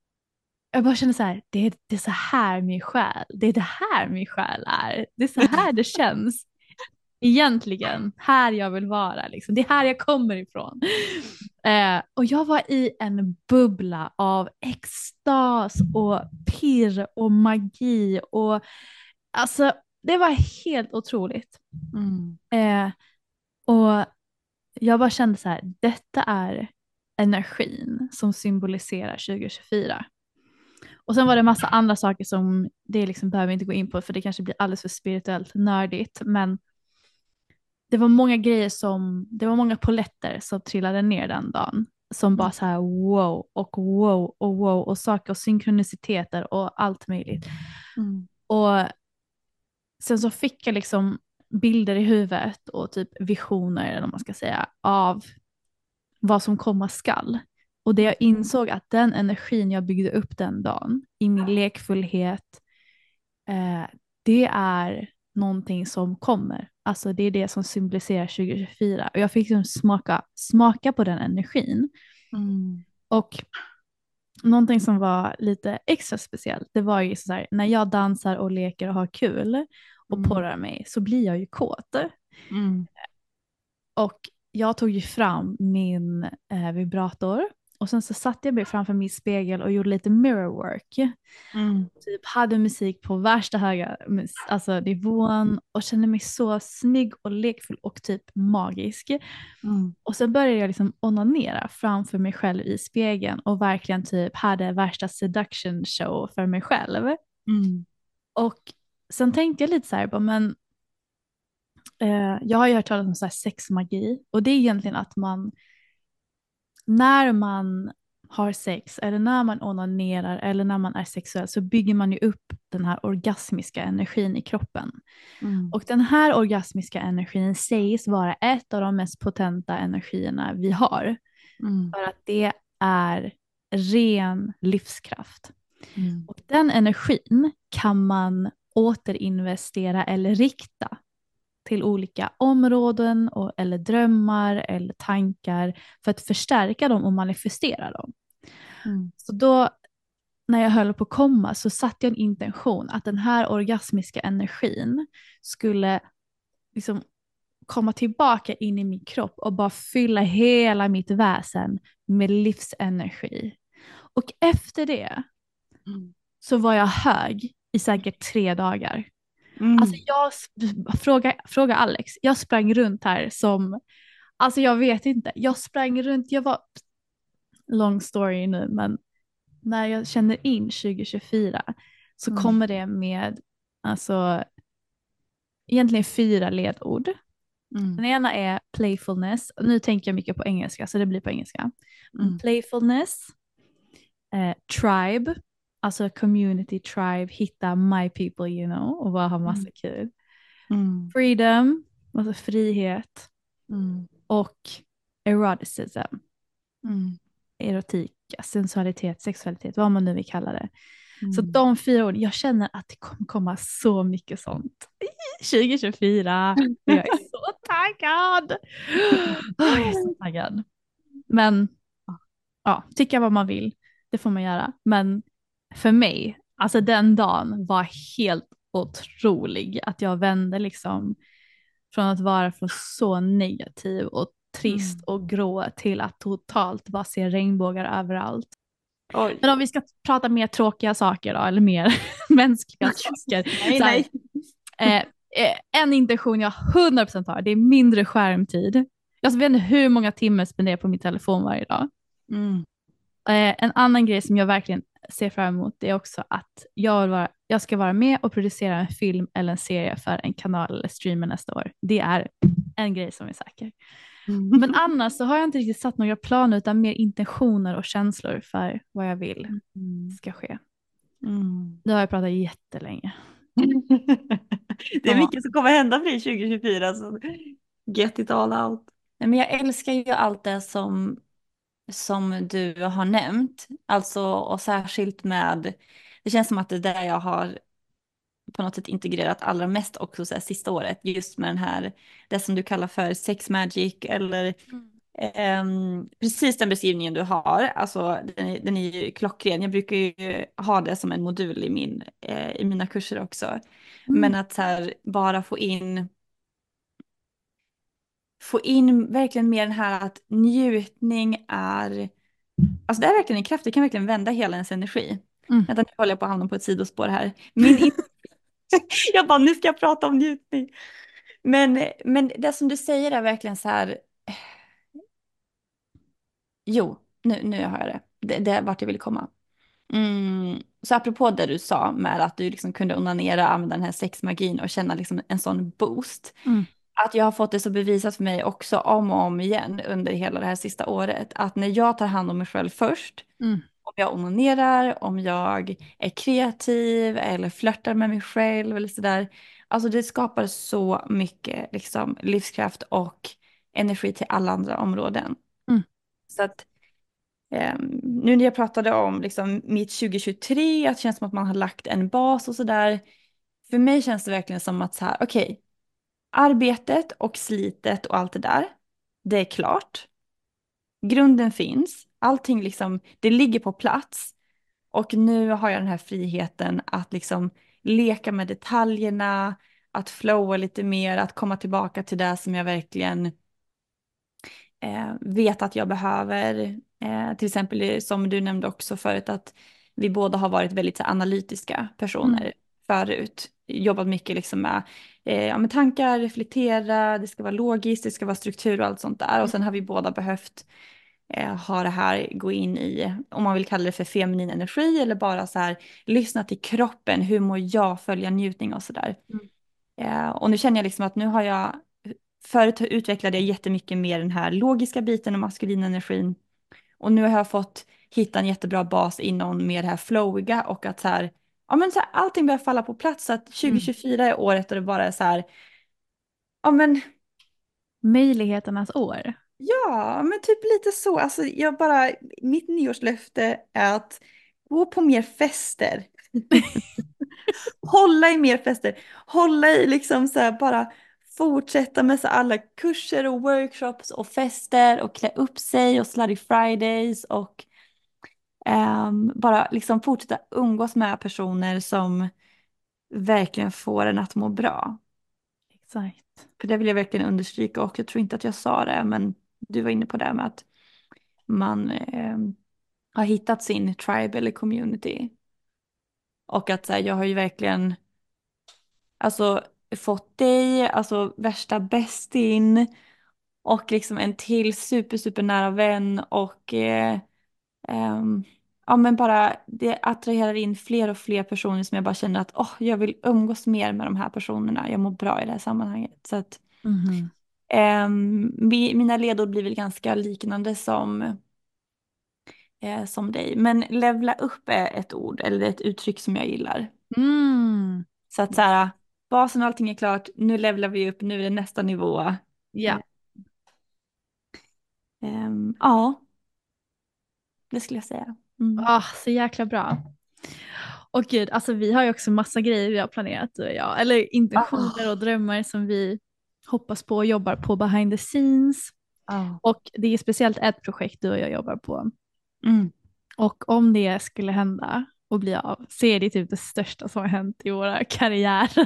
kände så här, det är så här min själ, det är det här min själ är, det är så här det känns egentligen, här jag vill vara liksom. Det är här jag kommer ifrån. Och jag var i en bubbla av extas och pirr och magi och alltså det var helt otroligt. Och jag bara kände så här, detta är energin som symboliserar 2024. Och sen var det massa andra saker som det liksom behöver vi inte gå in på för det kanske blir alldeles för spirituellt nördigt. Men det var många grejer det var många poletter som trillade ner den dagen. Som bara så här wow och wow och wow och saker och synkroniciteter och allt möjligt. Och sen så fick jag liksom bilder i huvudet och typ visioner eller vad man ska säga av vad som komma skall. Och det jag insåg att den energin jag byggde upp den dagen i min lekfullhet, det är någonting som kommer. Alltså det är det som symboliserar 2024. Och jag fick liksom smaka på den energin. Och någonting som var lite extra speciellt, det var ju så här, när jag dansar och leker och har kul och porrar mig så blir jag ju kåt. Och jag tog ju fram min vibrator och sen så satte jag mig framför min spegel och gjorde lite mirror work. Typ hade musik på värsta höga alltså nivån och kände mig så snygg och lekfull och typ magisk. Och sen började jag liksom onanera framför mig själv i spegeln och verkligen typ hade värsta seduction show för mig själv. Och sen tänkte jag lite så här, men jag har ju hört talas om så här sexmagi och det är egentligen att när man har sex eller när man onanerar eller när man är sexuell så bygger man ju upp den här orgasmiska energin i kroppen. Och den här orgasmiska energin sägs vara ett av de mest potenta energierna vi har. För att det är ren livskraft. Och den energin kan man återinvestera eller rikta till olika områden eller drömmar eller tankar för att förstärka dem och manifestera dem. Så då när jag höll på att komma så satte jag en intention att den här orgasmiska energin skulle liksom komma tillbaka in i min kropp och bara fylla hela mitt väsen med livsenergi. Och efter det så var jag hög i säkert 3 dagar. Alltså jag fråga Alex, jag sprang runt här som, alltså jag vet inte, jag sprang runt, jag var, long story nu, men när jag känner in 2024 så kommer det med, alltså egentligen 4 ledord. Den ena är playfulness, nu tänker jag mycket på engelska så det blir på engelska. Playfulness, tribe, alltså community, tribe, hitta my people you know och bara ha massa kul. Freedom, alltså frihet och eroticism. Erotika, sensualitet, sexualitet, vad man nu vill kalla det. Så de 4 orden, jag känner att det kommer komma så mycket sånt 2024. Jag är så taggad. Jag är så taggad. Men ja, tycka vad man vill, det får man göra. Men för mig, alltså den dagen var helt otrolig. Att jag vände liksom från att vara så negativ och trist och grå till att totalt bara se regnbågar överallt. Oj. Men om vi ska prata mer tråkiga saker då, eller mer mänskliga saker. Nej. En intention jag 100% har, det är mindre skärmtid. Jag vet inte hur många timmar spenderar på min telefon varje dag. En annan grej som jag verkligen ser fram emot är också att jag ska vara med och producera en film eller en serie för en kanal eller streamer nästa år. Det är en grej som är säker. Men annars så har jag inte riktigt satt några planer utan mer intentioner och känslor för vad jag vill ska ske. Det har jag pratat jättelänge. Det är mycket som kommer hända för dig 2024, så get it all out. Men jag älskar ju allt det som du har nämnt. Alltså, och särskilt med, det känns som att det är där jag har på något sätt integrerat allra mest också så här, sista året. Just med den här, det som du kallar för sex magic eller precis den beskrivningen du har. Alltså den är ju klockren. Jag brukar ju ha det som en modul i mina kurser också. Men att så här, bara få in verkligen mer den här att njutning är, alltså det är verkligen en kraft, det kan verkligen vända hela ens energi. Vänta, nu håller jag på att hamna på ett sidospår här. Jag bara, nu ska jag prata om njutning. Men det som du säger är verkligen så här, jo, nu har jag det är vart jag vill komma. Så apropå det du sa med att du liksom kunde onanera, använda den här sexmagin och känna liksom en sån boost. Att jag har fått det så bevisat för mig också om och om igen under hela det här sista året. Att när jag tar hand om mig själv först, om jag onanerar, om jag är kreativ eller flörtar med mig själv eller sådär. Alltså det skapar så mycket liksom, livskraft och energi till alla andra områden. Så att nu när jag pratade om liksom, mitt 2023, att det känns som att man har lagt en bas och sådär. För mig känns det verkligen som att så här, okej. Arbetet och slitet och allt det där, det är klart. Grunden finns. Allting liksom, det ligger på plats. Och nu har jag den här friheten att liksom leka med detaljerna, att flowa lite mer, att komma tillbaka till det som jag verkligen vet att jag behöver. Till exempel som du nämnde också förut, att vi båda har varit väldigt så, analytiska personer förut. Jobbat mycket liksom med tankar, reflektera, det ska vara logiskt, det ska vara struktur och allt sånt där. Och sen har vi båda behövt ha det här, gå in i, om man vill kalla det för feminin energi eller bara så här, lyssna till kroppen, hur mår jag, följa njutning och sådär. Och nu känner jag liksom att nu har jag, förut utvecklade jag jättemycket mer den här logiska biten och maskulina energin. Och nu har jag fått hitta en jättebra bas inom med det här flowiga och att så här, ja men så här, allting börjar falla på plats så att 2024 är året och det bara är så här, ja men möjligheternas år. Ja, men typ lite så. Alltså mitt nyårslöfte är att gå på mer fester. Hålla i mer fester. Hålla i liksom så här, bara fortsätta med så alla kurser och workshops och fester och klä upp sig och slutty Fridays och bara liksom fortsätta umgås med personer som verkligen får en att må bra. Exakt. För det vill jag verkligen understryka och jag tror inte att jag sa det, men du var inne på det med att man har hittat sin tribe eller community. Och att så här, jag har ju verkligen alltså fått dig, alltså värsta bästin och liksom en till super nära vän och ja men bara det attraherar in fler och fler personer som jag bara känner att jag vill umgås mer med de här personerna. Jag mår bra i det här sammanhanget. Så att mina ledord blir väl ganska liknande som som dig. Men levla upp är ett ord eller ett uttryck som jag gillar. Mm. Så att så här, basen och allting är klart. Nu levlar vi upp, nu är det nästa nivå. Ja. Ja, det skulle jag säga. Mm. Så jäkla bra. Och gud, alltså vi har ju också massa grejer vi har planerat, du och jag. Eller intentioner och drömmar som vi hoppas på och jobbar på behind the scenes. Och det är speciellt ett projekt du och jag jobbar på. Mm. Och om det skulle hända och bli av så är det typ det största som har hänt i våra karriärer.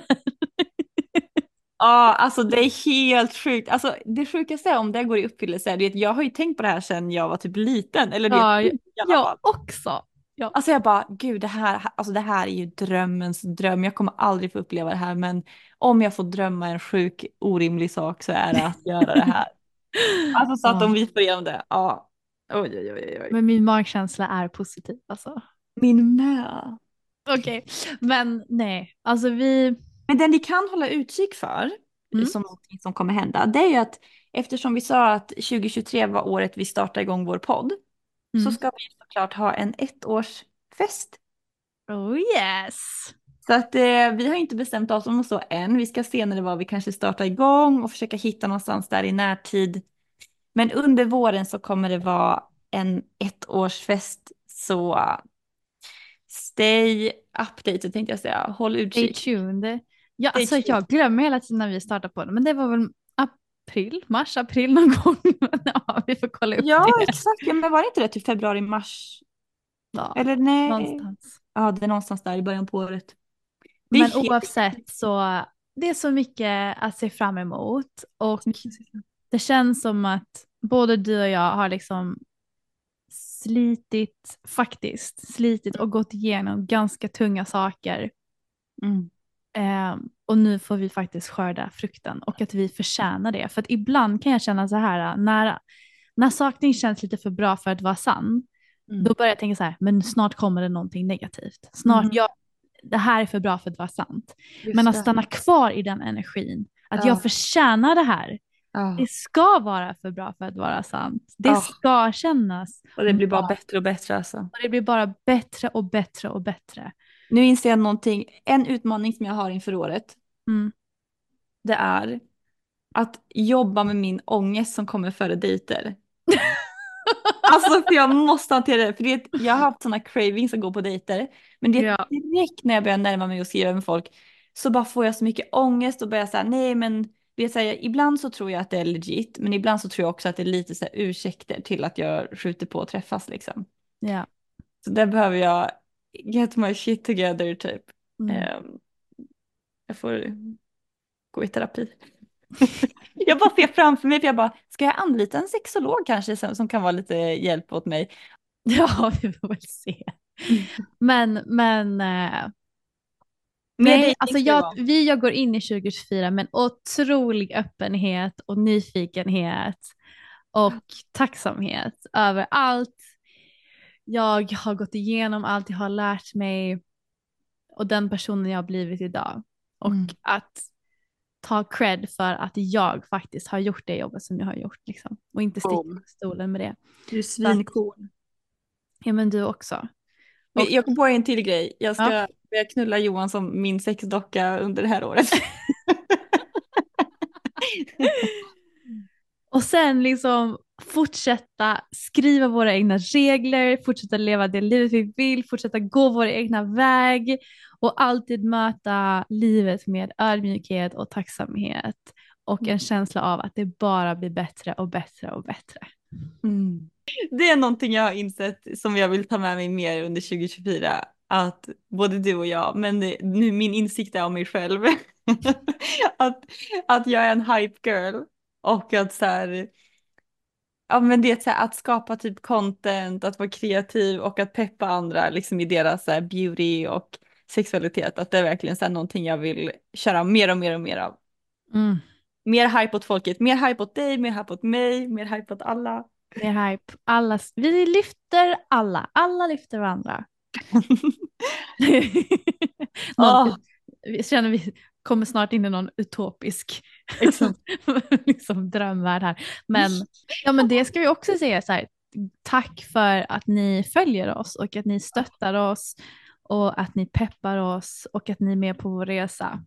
Ja, alltså det är helt sjukt. Alltså det sjukaste är om det går i uppfyllelse är det att jag har ju tänkt på det här sedan jag var typ liten. Eller det Ja, i alla jag fall. också. Ja. Alltså jag bara, gud det här är ju drömmens dröm. Jag kommer aldrig få uppleva det här. Men om jag får drömma en sjuk, orimlig sak så är det att göra det här. Alltså så att om vi får igenom det, ja. Oj, oj, oj, oj. Men min magkänsla är positiv alltså. Min med. Okej, men nej, alltså Men den ni kan hålla utkik för, som någonting som kommer hända, det är ju att eftersom vi sa att 2023 var året vi startade igång vår podd, så ska vi såklart ha en 1-årsfest. Oh yes! Så att vi har inte bestämt oss om så än. Vi ska se när det var vi kanske startar igång och försöka hitta någonstans där i närtid. Men under våren så kommer det vara en 1-årsfest, så stay updated tänkte jag säga. Håll utkik. Stay tuned. Ja, alltså jag glömmer hela tiden när vi startar på det, men det var väl april någon gång. Ja, vi får kolla upp det. Exakt. Ja, men var det inte det typ februari, mars? Ja, eller nej? någonstans. Ja, det är någonstans där i början på året. Men oavsett så det är så mycket att se fram emot och det känns som att både du och jag har liksom slitit och gått igenom ganska tunga saker. Och nu får vi faktiskt skörda frukten och att vi förtjänar det. För att ibland kan jag känna så här, när saker känns lite för bra för att vara sann, då börjar jag tänka så här, men snart kommer det någonting negativt. Det här är för bra för att vara sant. Men att stanna kvar i den energin, att jag förtjänar det här. Det ska vara för bra för att vara sant. Det ska kännas. Och det blir bara bättre och bättre alltså. Och det blir bara bättre och bättre och bättre. Nu inser jag någonting, en utmaning som jag har inför året. Det är att jobba med min ångest som kommer före dejter. Alltså för jag måste hantera det. För jag har haft sådana cravings som går på dejter. Men det är direkt när jag börjar närma mig och skriva med folk, så bara får jag så mycket ångest och börjar säga nej men det är så här, ibland så tror jag att det är legit, men ibland så tror jag också att det är lite så här ursäkter till att jag skjuter på att träffas liksom. Ja. Så där behöver jag get my shit together typ. Jag får gå i terapi. Jag bara ser framför mig, för jag bara, ska jag anlita en sexolog kanske som kan vara lite hjälp åt mig? Ja, vi får väl se. Men nej, alltså jag går in i 2024 med en otrolig öppenhet och nyfikenhet och tacksamhet över allt jag har gått igenom, allt jag har lärt mig och den personen jag har blivit idag. Och att ta cred för att jag faktiskt har gjort det jobbet som jag har gjort liksom. Och inte sticka på stolen med det. Du är svincool. Ja, men du också. Jag kom på en till grej. Jag ska börja knulla Johan som min sexdocka under det här året. Och sen liksom fortsätta skriva våra egna regler, fortsätta leva det livet vi vill, fortsätta gå vår egna väg och alltid möta livet med ödmjukhet och tacksamhet och en känsla av att det bara blir bättre och bättre och bättre. Det är någonting jag har insett som jag vill ta med mig mer under 2024. Att både du och jag, men nu min insikt är om mig själv. att jag är en hype girl. Och att så här, ja men det är så här, att skapa typ content, att vara kreativ och att peppa andra liksom i deras så här, beauty och sexualitet. Att det är verkligen så här, någonting jag vill köra mer och mer och mer av. Mer hype åt folket, mer hype åt dig, mer hype åt mig, mer hype åt alla. Mer hype, vi lyfter alla lyfter varandra. Vi känner vi kommer snart in i någon utopisk liksom drömvärld här. Men, ja, men det ska vi också säga så här, tack för att ni följer oss och att ni stöttar oss och att ni peppar oss och att ni är med på vår resa.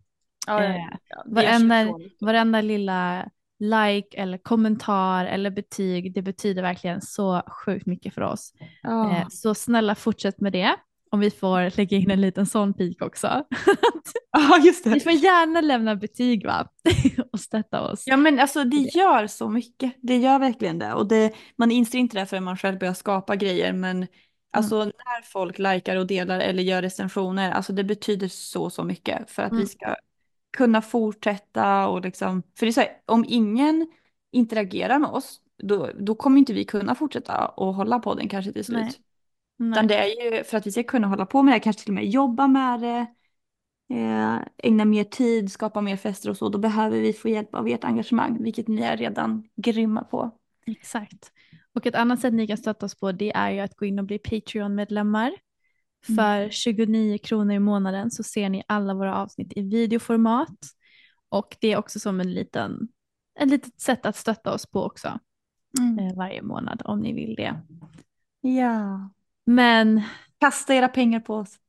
Varenda lilla like eller kommentar eller betyg, det betyder verkligen så sjukt mycket för oss. Så snälla fortsätt med det. Om vi får lägga in en liten sån pik också. Just det. Vi får gärna lämna betyg, va? Och stötta oss. Ja, men alltså det gör så mycket. Det gör verkligen det. Och man inser inte det förrän man själv börjar skapa grejer. Men alltså när folk likar och delar eller gör recensioner, alltså det betyder så mycket för att vi ska kunna fortsätta och liksom, för det är så här, om ingen interagerar med oss, då kommer inte vi kunna fortsätta och hålla på den kanske till slut. Nej. Utan det är ju för att vi ska kunna hålla på med det, kanske till och med jobba med det, ägna mer tid, skapa mer fester och så, då behöver vi få hjälp av ert engagemang, vilket ni är redan grymma på. Exakt. Och ett annat sätt ni kan stötta oss på, det är ju att gå in och bli Patreon-medlemmar. För 29 kronor i månaden så ser ni alla våra avsnitt i videoformat. Och det är också som ett litet sätt att stötta oss på också. Varje månad om ni vill det. Ja. Men kasta era pengar på oss.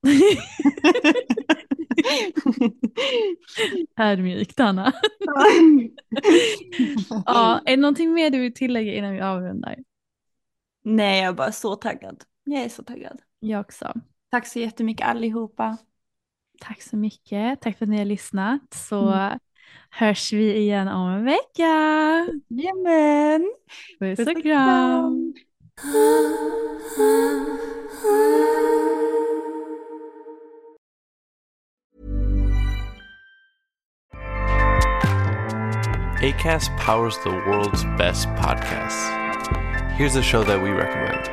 Ödmjukt, Anna. Ja, är det någonting mer du vill tillägga innan vi avrundar? Nej, jag är bara så taggad. Jag är så taggad. Jag också. Tack så jättemycket allihopa. Tack så mycket. Tack för att ni har lyssnat. Så hörs vi igen om en vecka. Jajamän. Puss och kram. Acast powers the world's best podcasts. Here's a show that we recommend.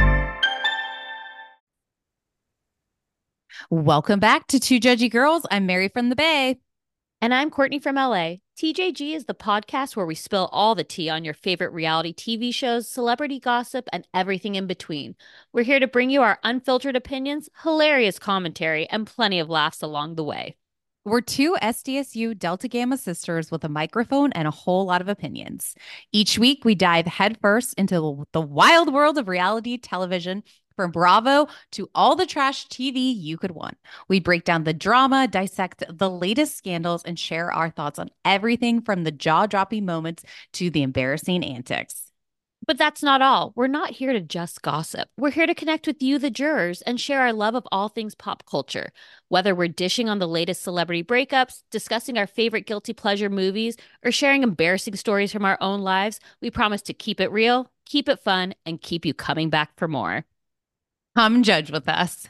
Welcome back to Two Judgy Girls. I'm Mary from the Bay. And I'm Courtney from LA. TJG is the podcast where we spill all the tea on your favorite reality TV shows, celebrity gossip, and everything in between. We're here to bring you our unfiltered opinions, hilarious commentary, and plenty of laughs along the way. We're two SDSU Delta Gamma sisters with a microphone and a whole lot of opinions. Each week, we dive headfirst into the wild world of reality television, from Bravo to all the trash TV you could want. We break down the drama, dissect the latest scandals, and share our thoughts on everything from the jaw-dropping moments to the embarrassing antics. But that's not all. We're not here to just gossip. We're here to connect with you, the jurors, and share our love of all things pop culture. Whether we're dishing on the latest celebrity breakups, discussing our favorite guilty pleasure movies, or sharing embarrassing stories from our own lives, we promise to keep it real, keep it fun, and keep you coming back for more. Come judge with us.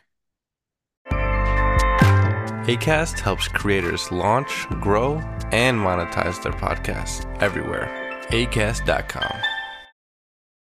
Acast helps creators launch, grow, and monetize their podcasts everywhere. Acast.com.